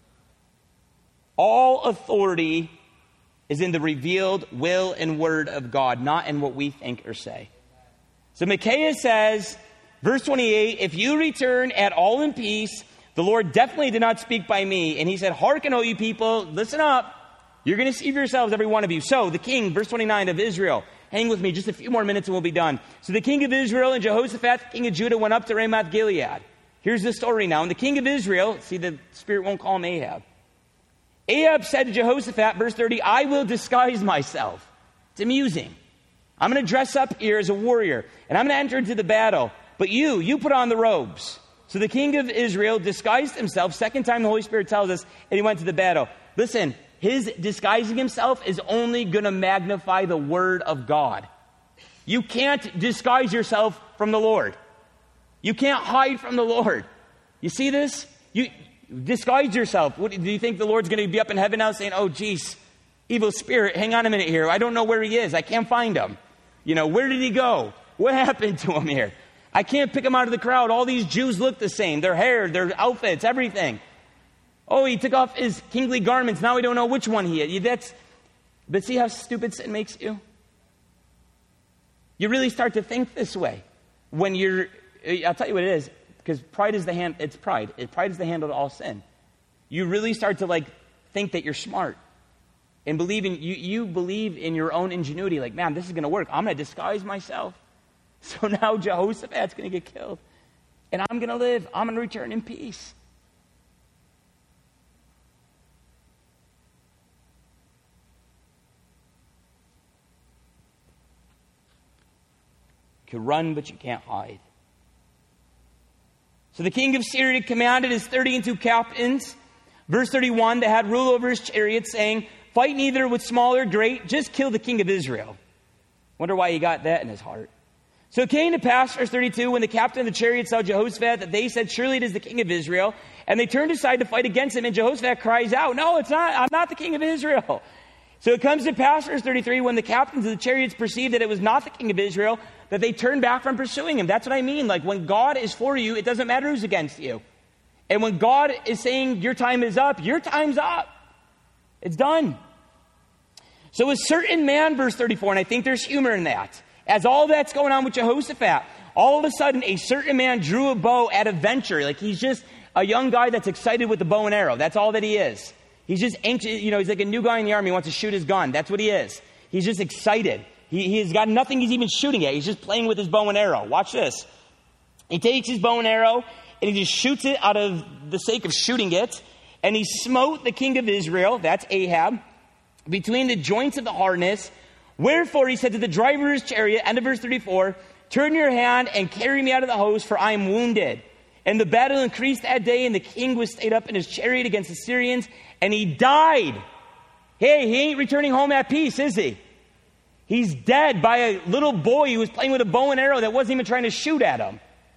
Speaker 1: All authority is in the revealed will and word of God, not in what we think or say. So Micaiah says, verse 28, if you return at all in peace, the Lord definitely did not speak by me. And he said, hearken, O you people, listen up. You're going to see for yourselves, every one of you. So the king, verse 29 of Israel, hang with me just a few more minutes and we'll be done. So the king of Israel and Jehoshaphat, the king of Judah, went up to Ramoth Gilead. Here's the story now. And the king of Israel, see, the Spirit won't call him Ahab. Ahab said to Jehoshaphat, verse 30, I will disguise myself. It's amusing. I'm going to dress up here as a warrior, and I'm going to enter into the battle. But you put on the robes. So the king of Israel disguised himself. Second time the Holy Spirit tells us, and he went to the battle. Listen, his disguising himself is only going to magnify the word of God. You can't disguise yourself from the Lord. You can't hide from the Lord. You see this? You disguise yourself. What, do you think the Lord's going to be up in heaven now saying, oh, geez, evil spirit, hang on a minute here. I don't know where he is. I can't find him. You know, where did he go? What happened to him here? I can't pick him out of the crowd. All these Jews look the same. Their hair, their outfits, everything. Oh, he took off his kingly garments. Now we don't know which one he is. But see how stupid sin makes you? You really start to think this way when I'll tell you what it is. Because pride is it's pride. Pride is the handle to all sin. You really start to think that you're smart. And you believe in your own ingenuity. Like, man, this is going to work. I'm going to disguise myself. So now Jehoshaphat's going to get killed. And I'm going to live. I'm going to return in peace. You can run, but you can't hide. So the king of Syria commanded his 32 captains, verse 31, that had rule over his chariots, saying, fight neither with small or great, just kill the king of Israel. Wonder why he got that in his heart. So it came to pass, verse 32, when the captain of the chariot saw Jehoshaphat, that they said, surely it is the king of Israel. And they turned aside to fight against him. And Jehoshaphat cries out, no, it's not. I'm not the king of Israel. So it comes to pass, verse 33, when the captains of the chariots perceived that it was not the king of Israel, that they turned back from pursuing him. That's what I mean. Like when God is for you, it doesn't matter who's against you. And when God is saying your time is up, your time's up. It's done. So a certain man, verse 34, and I think there's humor in that. As all that's going on with Jehoshaphat, all of a sudden a certain man drew a bow at a venture. Like he's just a young guy that's excited with the bow and arrow. That's all that he is. He's just anxious. He's like a new guy in the army. He wants to shoot his gun. That's what he is. He's just excited. He's got nothing he's even shooting at. He's just playing with his bow and arrow. Watch this. He takes his bow and arrow and he just shoots it out of the sake of shooting it. And he smote the king of Israel, that's Ahab, between the joints of the harness. Wherefore he said to the driver of his chariot, end of verse 34, turn your hand and carry me out of the host, for I am wounded. And the battle increased that day, and the king was stayed up in his chariot against the Syrians, and he died. Hey, he ain't returning home at peace, is he? He's dead by a little boy who was playing with a bow and arrow that wasn't even trying to shoot at him.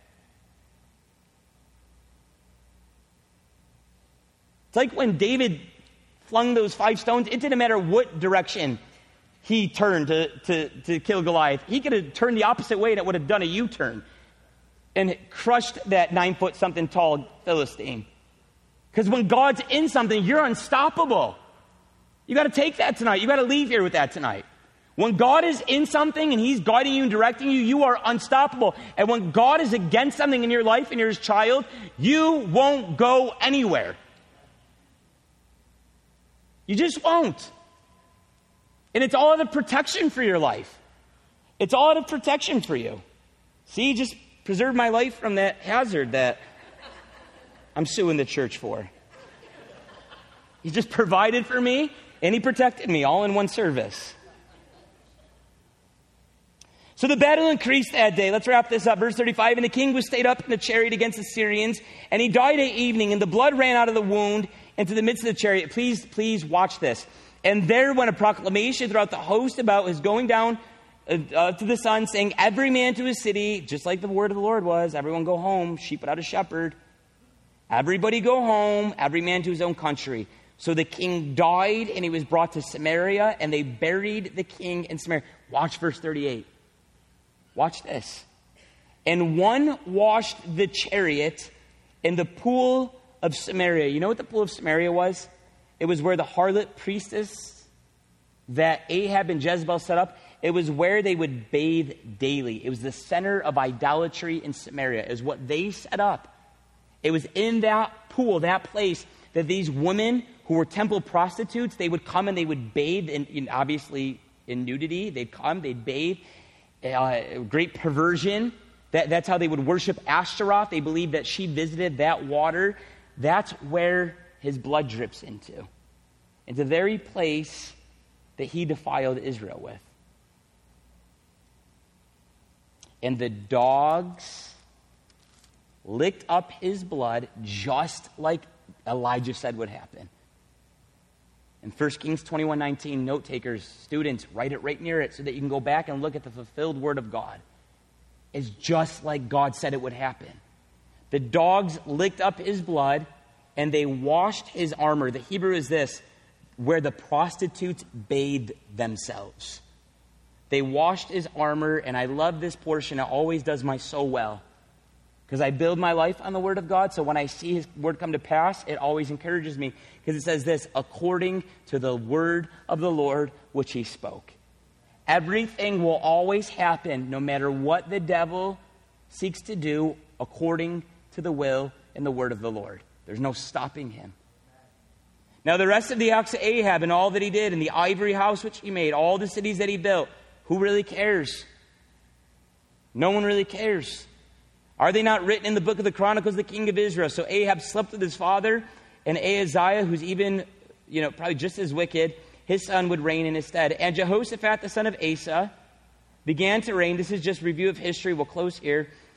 Speaker 1: It's like when David flung those 5 stones. It didn't matter what direction he turned to kill Goliath. He could have turned the opposite way and it would have done a U-turn and crushed that 9-foot-something tall Philistine. Because when God's in something, you're unstoppable. You got to take that tonight. You got to leave here with that tonight. When God is in something and he's guiding you and directing you, you are unstoppable. And when God is against something in your life and you're his child, you won't go anywhere. You just won't. And it's all out of protection for your life. It's all out of protection for you. See, just preserved my life from that hazard that I'm suing the church for. He just provided for me and he protected me all in one service. So the battle increased that day. Let's wrap this up. Verse 35, and the king was stayed up in the chariot against the Syrians, and he died at evening, and the blood ran out of the wound into the midst of the chariot. Please watch this. And there went a proclamation throughout the host about his going down to the sun, saying, every man to his city, just like the word of the Lord was, everyone go home, sheep without a shepherd. Everybody go home, every man to his own country. So the king died, and he was brought to Samaria, and they buried the king in Samaria. Watch verse 38. Watch this. And one washed the chariot in the pool of Samaria. You know what the pool of Samaria was? It was where the harlot priestess that Ahab and Jezebel set up, it was where they would bathe daily. It was the center of idolatry in Samaria, is what they set up. It was in that pool, that place, that these women who were temple prostitutes, they would come and they would bathe, obviously in nudity. They'd come, they'd bathe. Great perversion. That's how they would worship Ashtaroth. They believed that she visited that water. That's where his blood drips into the very place that he defiled Israel with. And the dogs licked up his blood just like Elijah said would happen. In 1 Kings 21:19, note takers, students, write it right near it so that you can go back and look at the fulfilled word of God. It's just like God said it would happen. The dogs licked up his blood and they washed his armor. The Hebrew is this, where the prostitutes bathed themselves. They washed his armor, and I love this portion. It always does my soul well. Because I build my life on the word of God, so when I see his word come to pass, it always encourages me. Because it says this, according to the word of the Lord which he spoke. Everything will always happen, no matter what the devil seeks to do, according to the will and the word of the Lord. There's no stopping him. Now the rest of the acts of Ahab and all that he did, and the ivory house which he made, all the cities that he built, who really cares? No one really cares. Are they not written in the book of the Chronicles of the king of Israel? So Ahab slept with his father, and Ahaziah, who's even, probably just as wicked, his son would reign in his stead. And Jehoshaphat, the son of Asa, began to reign. This is just review of history. We'll close here.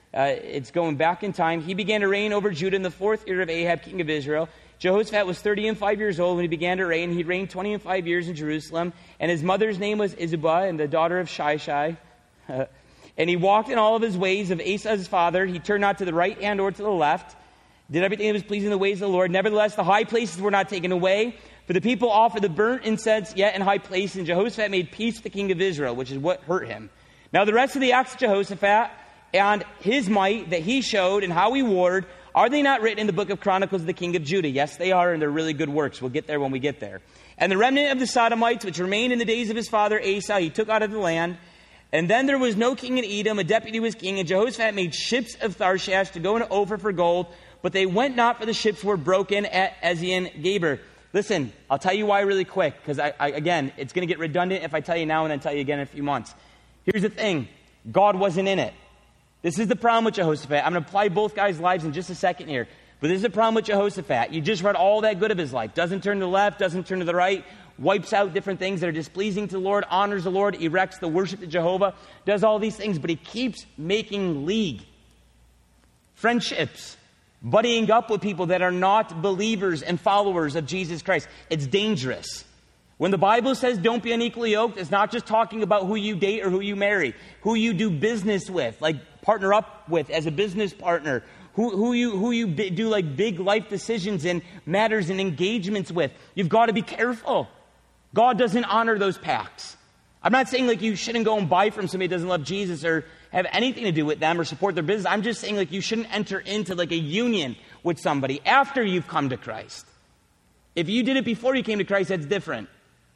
Speaker 1: It's going back in time. He began to reign over Judah in the 4th year of Ahab, king of Israel. Jehoshaphat was 35 years old when he began to reign. He reigned 25 years in Jerusalem. And his mother's name was Isabah, and the daughter of Shishai. And he walked in all of his ways of Asa his father. He turned not to the right hand or to the left. Did everything that was pleasing in the ways of the Lord. Nevertheless, the high places were not taken away. For the people offered the burnt incense yet in high places. And Jehoshaphat made peace with the king of Israel, which is what hurt him. Now the rest of the acts of Jehoshaphat and his might that he showed and how he warred, are they not written in the book of Chronicles of the king of Judah? Yes, they are, and they're really good works. We'll get there when we get there. And the remnant of the Sodomites, which remained in the days of his father Asa, he took out of the land. And then there was no king in Edom, a deputy was king, and Jehoshaphat made ships of Tharshish to go into Ophir for gold, but they went not, for the ships were broken at Ezion-Geber. Listen, I'll tell you why really quick, because again, it's going to get redundant if I tell you now and then tell you again in a few months. Here's the thing. God wasn't in it. This is the problem with Jehoshaphat. I'm going to apply both guys' lives in just a second here. But this is the problem with Jehoshaphat. You just read all that good of his life. Doesn't turn to the left, doesn't turn to the right, wipes out different things that are displeasing to the Lord, honors the Lord, erects the worship to Jehovah, does all these things, but he keeps making league, friendships, buddying up with people that are not believers and followers of Jesus Christ. It's dangerous. When the Bible says don't be unequally yoked, it's not just talking about who you date or who you marry, who you do business with, like partner up with as a business partner, who you do like big life decisions and matters and engagements with. You've got to be careful. God doesn't honor those pacts. I'm not saying like you shouldn't go and buy from somebody who doesn't love Jesus or have anything to do with them or support their business. I'm just saying like you shouldn't enter into like a union with somebody after you've come to Christ. If you did it before you came to Christ, that's different.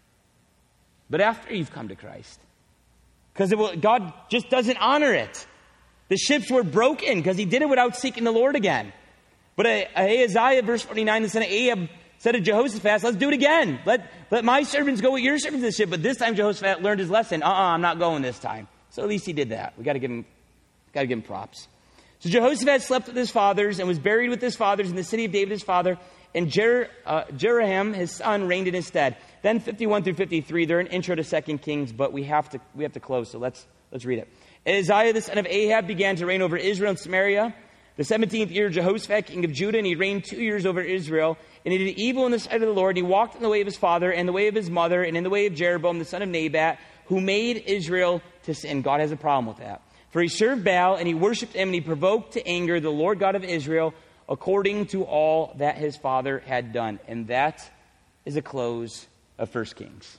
Speaker 1: But after you've come to Christ. Because God just doesn't honor it. The ships were broken because he did it without seeking the Lord again. But Ahaziah, verse 49, the son of Ahab, said to Jehoshaphat, let's do it again. Let my servants go with your servants to the ship. But this time Jehoshaphat learned his lesson. I'm not going this time. So at least he did that. We got to give him props. So Jehoshaphat slept with his fathers and was buried with his fathers in the city of David his father. And Jeroham, his son, reigned in his stead. Then 51 through 53, they're an intro to 2 Kings, but we have to close, so let's read it. Ahaziah, the son of Ahab, began to reign over Israel and Samaria. The 17th year of Jehoshaphat, king of Judah, and he reigned 2 years over Israel. And he did evil in the sight of the Lord, and he walked in the way of his father, and the way of his mother, and in the way of Jeroboam, the son of Nebat, who made Israel to sin. God has a problem with that. For he served Baal, and he worshipped him, and he provoked to anger the Lord God of Israel, according to all that his father had done. And that is a close of 1 Kings.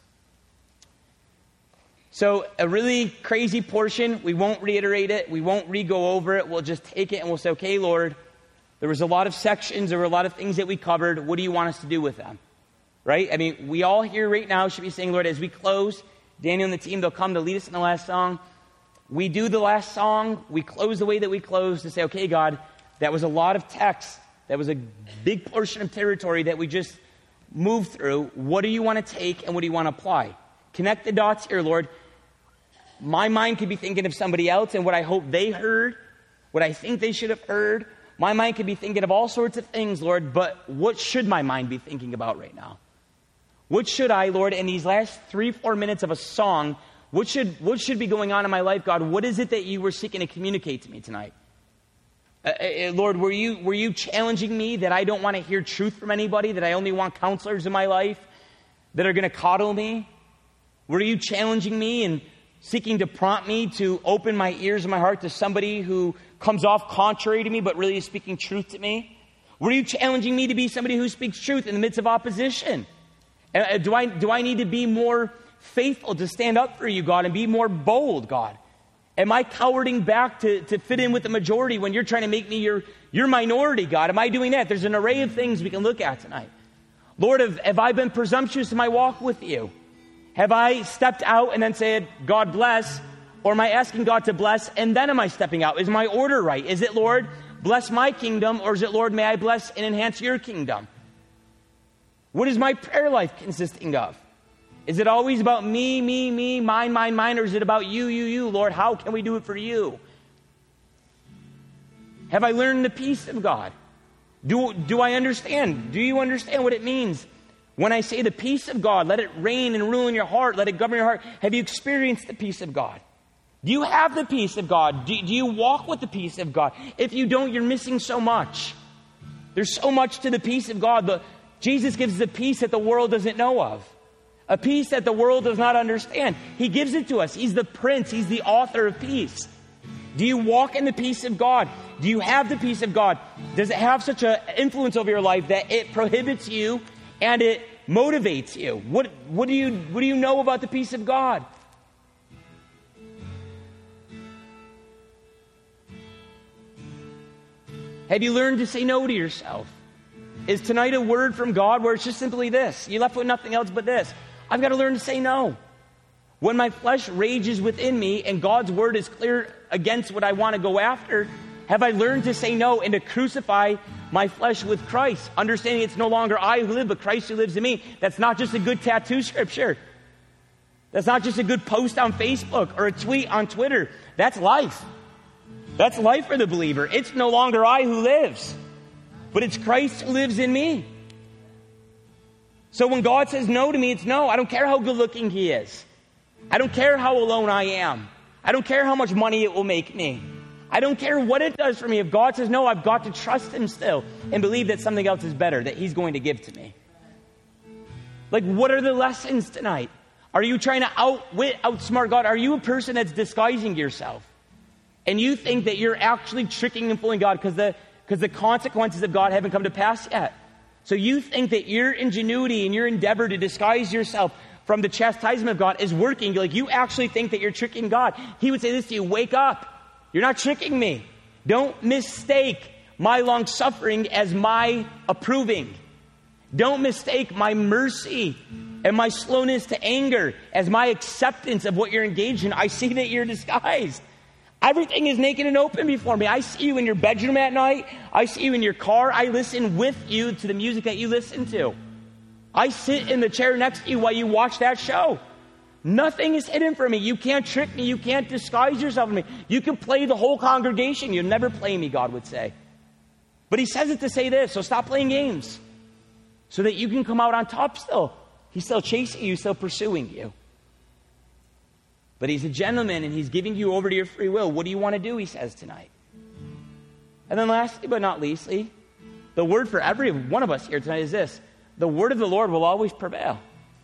Speaker 1: So a really crazy portion. We won't reiterate it. We won't re-go over it. We'll just take it and we'll say, okay, Lord, there was a lot of sections. There were a lot of things that we covered. What do you want us to do with them? Right? I mean, we all here right now should be saying, Lord, as we close, Daniel and the team, they'll come to lead us in the last song. We do the last song. We close the way that we close to say, okay, God, that was a lot of text. That was a big portion of territory that we just moved through. What do you want to take and what do you want to apply? Connect the dots here, Lord. My mind could be thinking of somebody else and what I hope they heard, what I think they should have heard. My mind could be thinking of all sorts of things, Lord, but what should my mind be thinking about right now? What should I, Lord, in these last 3-4 minutes of a song, what should be going on in my life, God? What is it that you were seeking to communicate to me tonight? Lord, were you challenging me that I don't want to hear truth from anybody, that I only want counselors in my life that are going to coddle me? Were you challenging me and seeking to prompt me to open my ears and my heart to somebody who comes off contrary to me but really is speaking truth to me? Were you challenging me to be somebody who speaks truth in the midst of opposition? Do I need to be more faithful to stand up for you, God, and be more bold, God? Am I cowarding back to fit in with the majority when you're trying to make me your minority, God? Am I doing that? There's an array of things we can look at tonight. Lord, have I been presumptuous in my walk with you? Have I stepped out and then said, God bless? Or am I asking God to bless and then am I stepping out? Is my order right? Is it, Lord, bless my kingdom? Or is it, Lord, may I bless and enhance your kingdom? What is my prayer life consisting of? Is it always about me, mine, or is it about you, Lord? How can we do it for you? Have I learned the peace of God? Do I understand? Do you understand what it means? When I say the peace of God, let it reign and rule in your heart, let it govern your heart. Have you experienced the peace of God? Do you have the peace of God? Do you walk with the peace of God? If you don't, you're missing so much. There's so much to the peace of God. Jesus gives the peace that the world doesn't know of. A peace that the world does not understand. He gives it to us. He's the Prince. He's the author of peace. Do you walk in the peace of God? Do you have the peace of God? Does it have such an influence over your life that it prohibits you and it motivates you? What do you know about the peace of God? Have you learned to say no to yourself? Is tonight a word from God where it's just simply this? You left with nothing else but this. I've got to learn to say no. When my flesh rages within me and God's word is clear against what I want to go after, have I learned to say no and to crucify my flesh with Christ? Understanding it's no longer I who live, but Christ who lives in me. That's not just a good tattoo scripture. That's not just a good post on Facebook or a tweet on Twitter. That's life. That's life for the believer. It's no longer I who lives, but it's Christ who lives in me. So when God says no to me, it's no. I don't care how good looking he is. I don't care how alone I am. I don't care how much money it will make me. I don't care what it does for me. If God says no, I've got to trust him still and believe that something else is better, that he's going to give to me. Like, what are the lessons tonight? Are you trying to outsmart God? Are you a person that's disguising yourself? And you think that you're actually tricking and fooling God because the consequences of God haven't come to pass yet. So you think that your ingenuity and your endeavor to disguise yourself from the chastisement of God is working. Like, you actually think that you're tricking God. He would say this to you: wake up. You're not tricking me. Don't mistake my long suffering as my approving. Don't mistake my mercy and my slowness to anger as my acceptance of what you're engaged in. I see that you're disguised. Everything is naked and open before me. I see you in your bedroom at night. I see you in your car. I listen with you to the music that you listen to. I sit in the chair next to you while you watch that show. Nothing is hidden from me. You can't trick me. You can't disguise yourself from me. You can play the whole congregation. You'll never play me, God would say. But he says it to say this: so stop playing games so that you can come out on top still. He's still chasing you, still pursuing you. But he's a gentleman, and he's giving you over to your free will. What do you want to do, he says tonight. And then lastly, but not leastly, the word for every one of us here tonight is this: the word of the Lord will always prevail.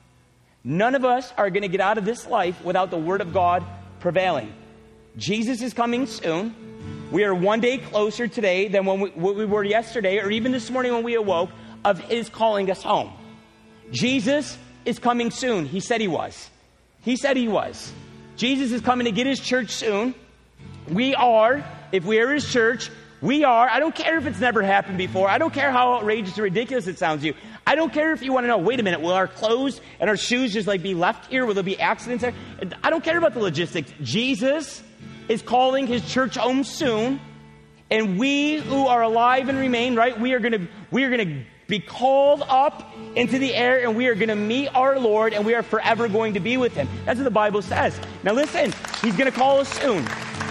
Speaker 1: None of us are going to get out of this life without the word of God prevailing. Jesus is coming soon. We are one day closer today than what we were yesterday, or even this morning when we awoke, of his calling us home. Jesus is coming soon. He said he was. He said he was. Jesus is coming to get his church soon. We are, if we are his church, we are. I don't care if it's never happened before. I don't care how outrageous or ridiculous it sounds to you. I don't care if you want to know, wait a minute, will our clothes and our shoes just like be left here? Will there be accidents there? I don't care about the logistics. Jesus is calling his church home soon. And we who are alive and remain, right, we are going to be called up into the air, and we are going to meet our Lord, and we are forever going to be with him. That's what the Bible says. Now listen, he's going to call us soon.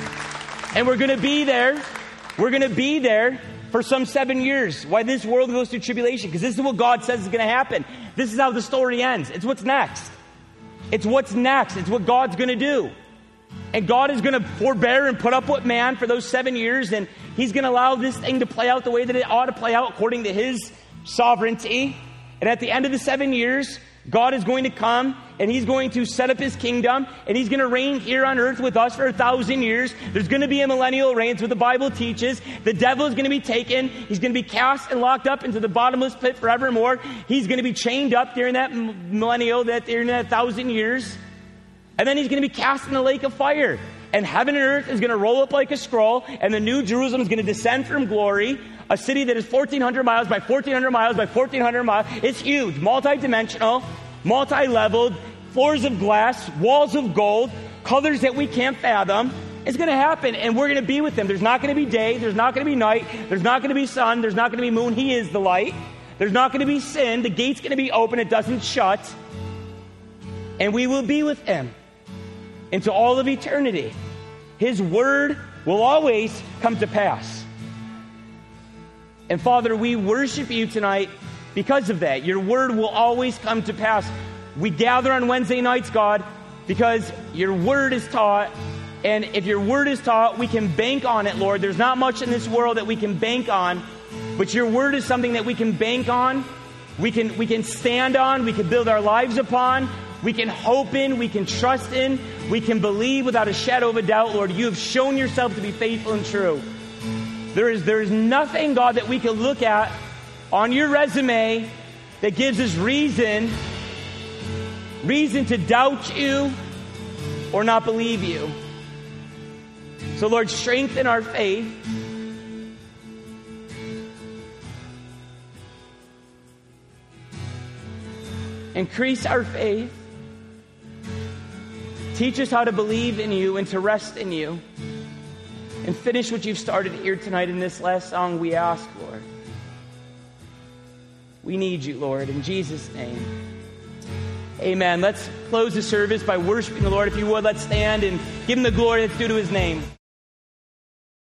Speaker 1: And we're going to be there. We're going to be there for some 7 years while this world goes through tribulation, because this is what God says is going to happen. This is how the story ends. It's what's next. It's what's next. It's what God's going to do. And God is going to forbear and put up with man for those 7 years, and he's going to allow this thing to play out the way that it ought to play out according to his sovereignty. And at the end of the 7 years, God is going to come, and he's going to set up his kingdom, and he's going to reign here on earth with us for 1,000 years. There's going to be a millennial reign. It's what the Bible teaches. The devil is going to be taken. He's going to be cast and locked up into the bottomless pit forevermore. He's going to be chained up during that millennial, during that 1,000 years. And then he's going to be cast in the lake of fire. And heaven and earth is going to roll up like a scroll, and the new Jerusalem is going to descend from glory. A city that is 1,400 miles by 1,400 miles by 1,400 miles. It's huge, multi-dimensional, multi-leveled, floors of glass, walls of gold, colors that we can't fathom. It's going to happen, and we're going to be with him. There's not going to be day. There's not going to be night. There's not going to be sun. There's not going to be moon. He is the light. There's not going to be sin. The gate's going to be open. It doesn't shut. And we will be with him into all of eternity. His word will always come to pass. And Father, we worship you tonight because of that. Your word will always come to pass. We gather on Wednesday nights, God, because your word is taught, And if your word is taught, we can bank on it, Lord. There's not much in this world that we can bank on, but your word is something that we can bank on. We can stand on. We can build our lives upon. We can hope in. We can trust in. We can believe without a shadow of a doubt, Lord. You have shown yourself to be faithful and true. There is nothing, God, that we can look at on your resume that gives us reason to doubt you or not believe you. So, Lord, strengthen our faith. Increase our faith. Teach us how to believe in you and to rest in you. And finish what you've started here tonight in this last song, we ask, Lord. We need you, Lord, in Jesus' name. Amen. Let's close the service by worshiping the Lord. If you would, let's stand and give him the glory that's due to his name.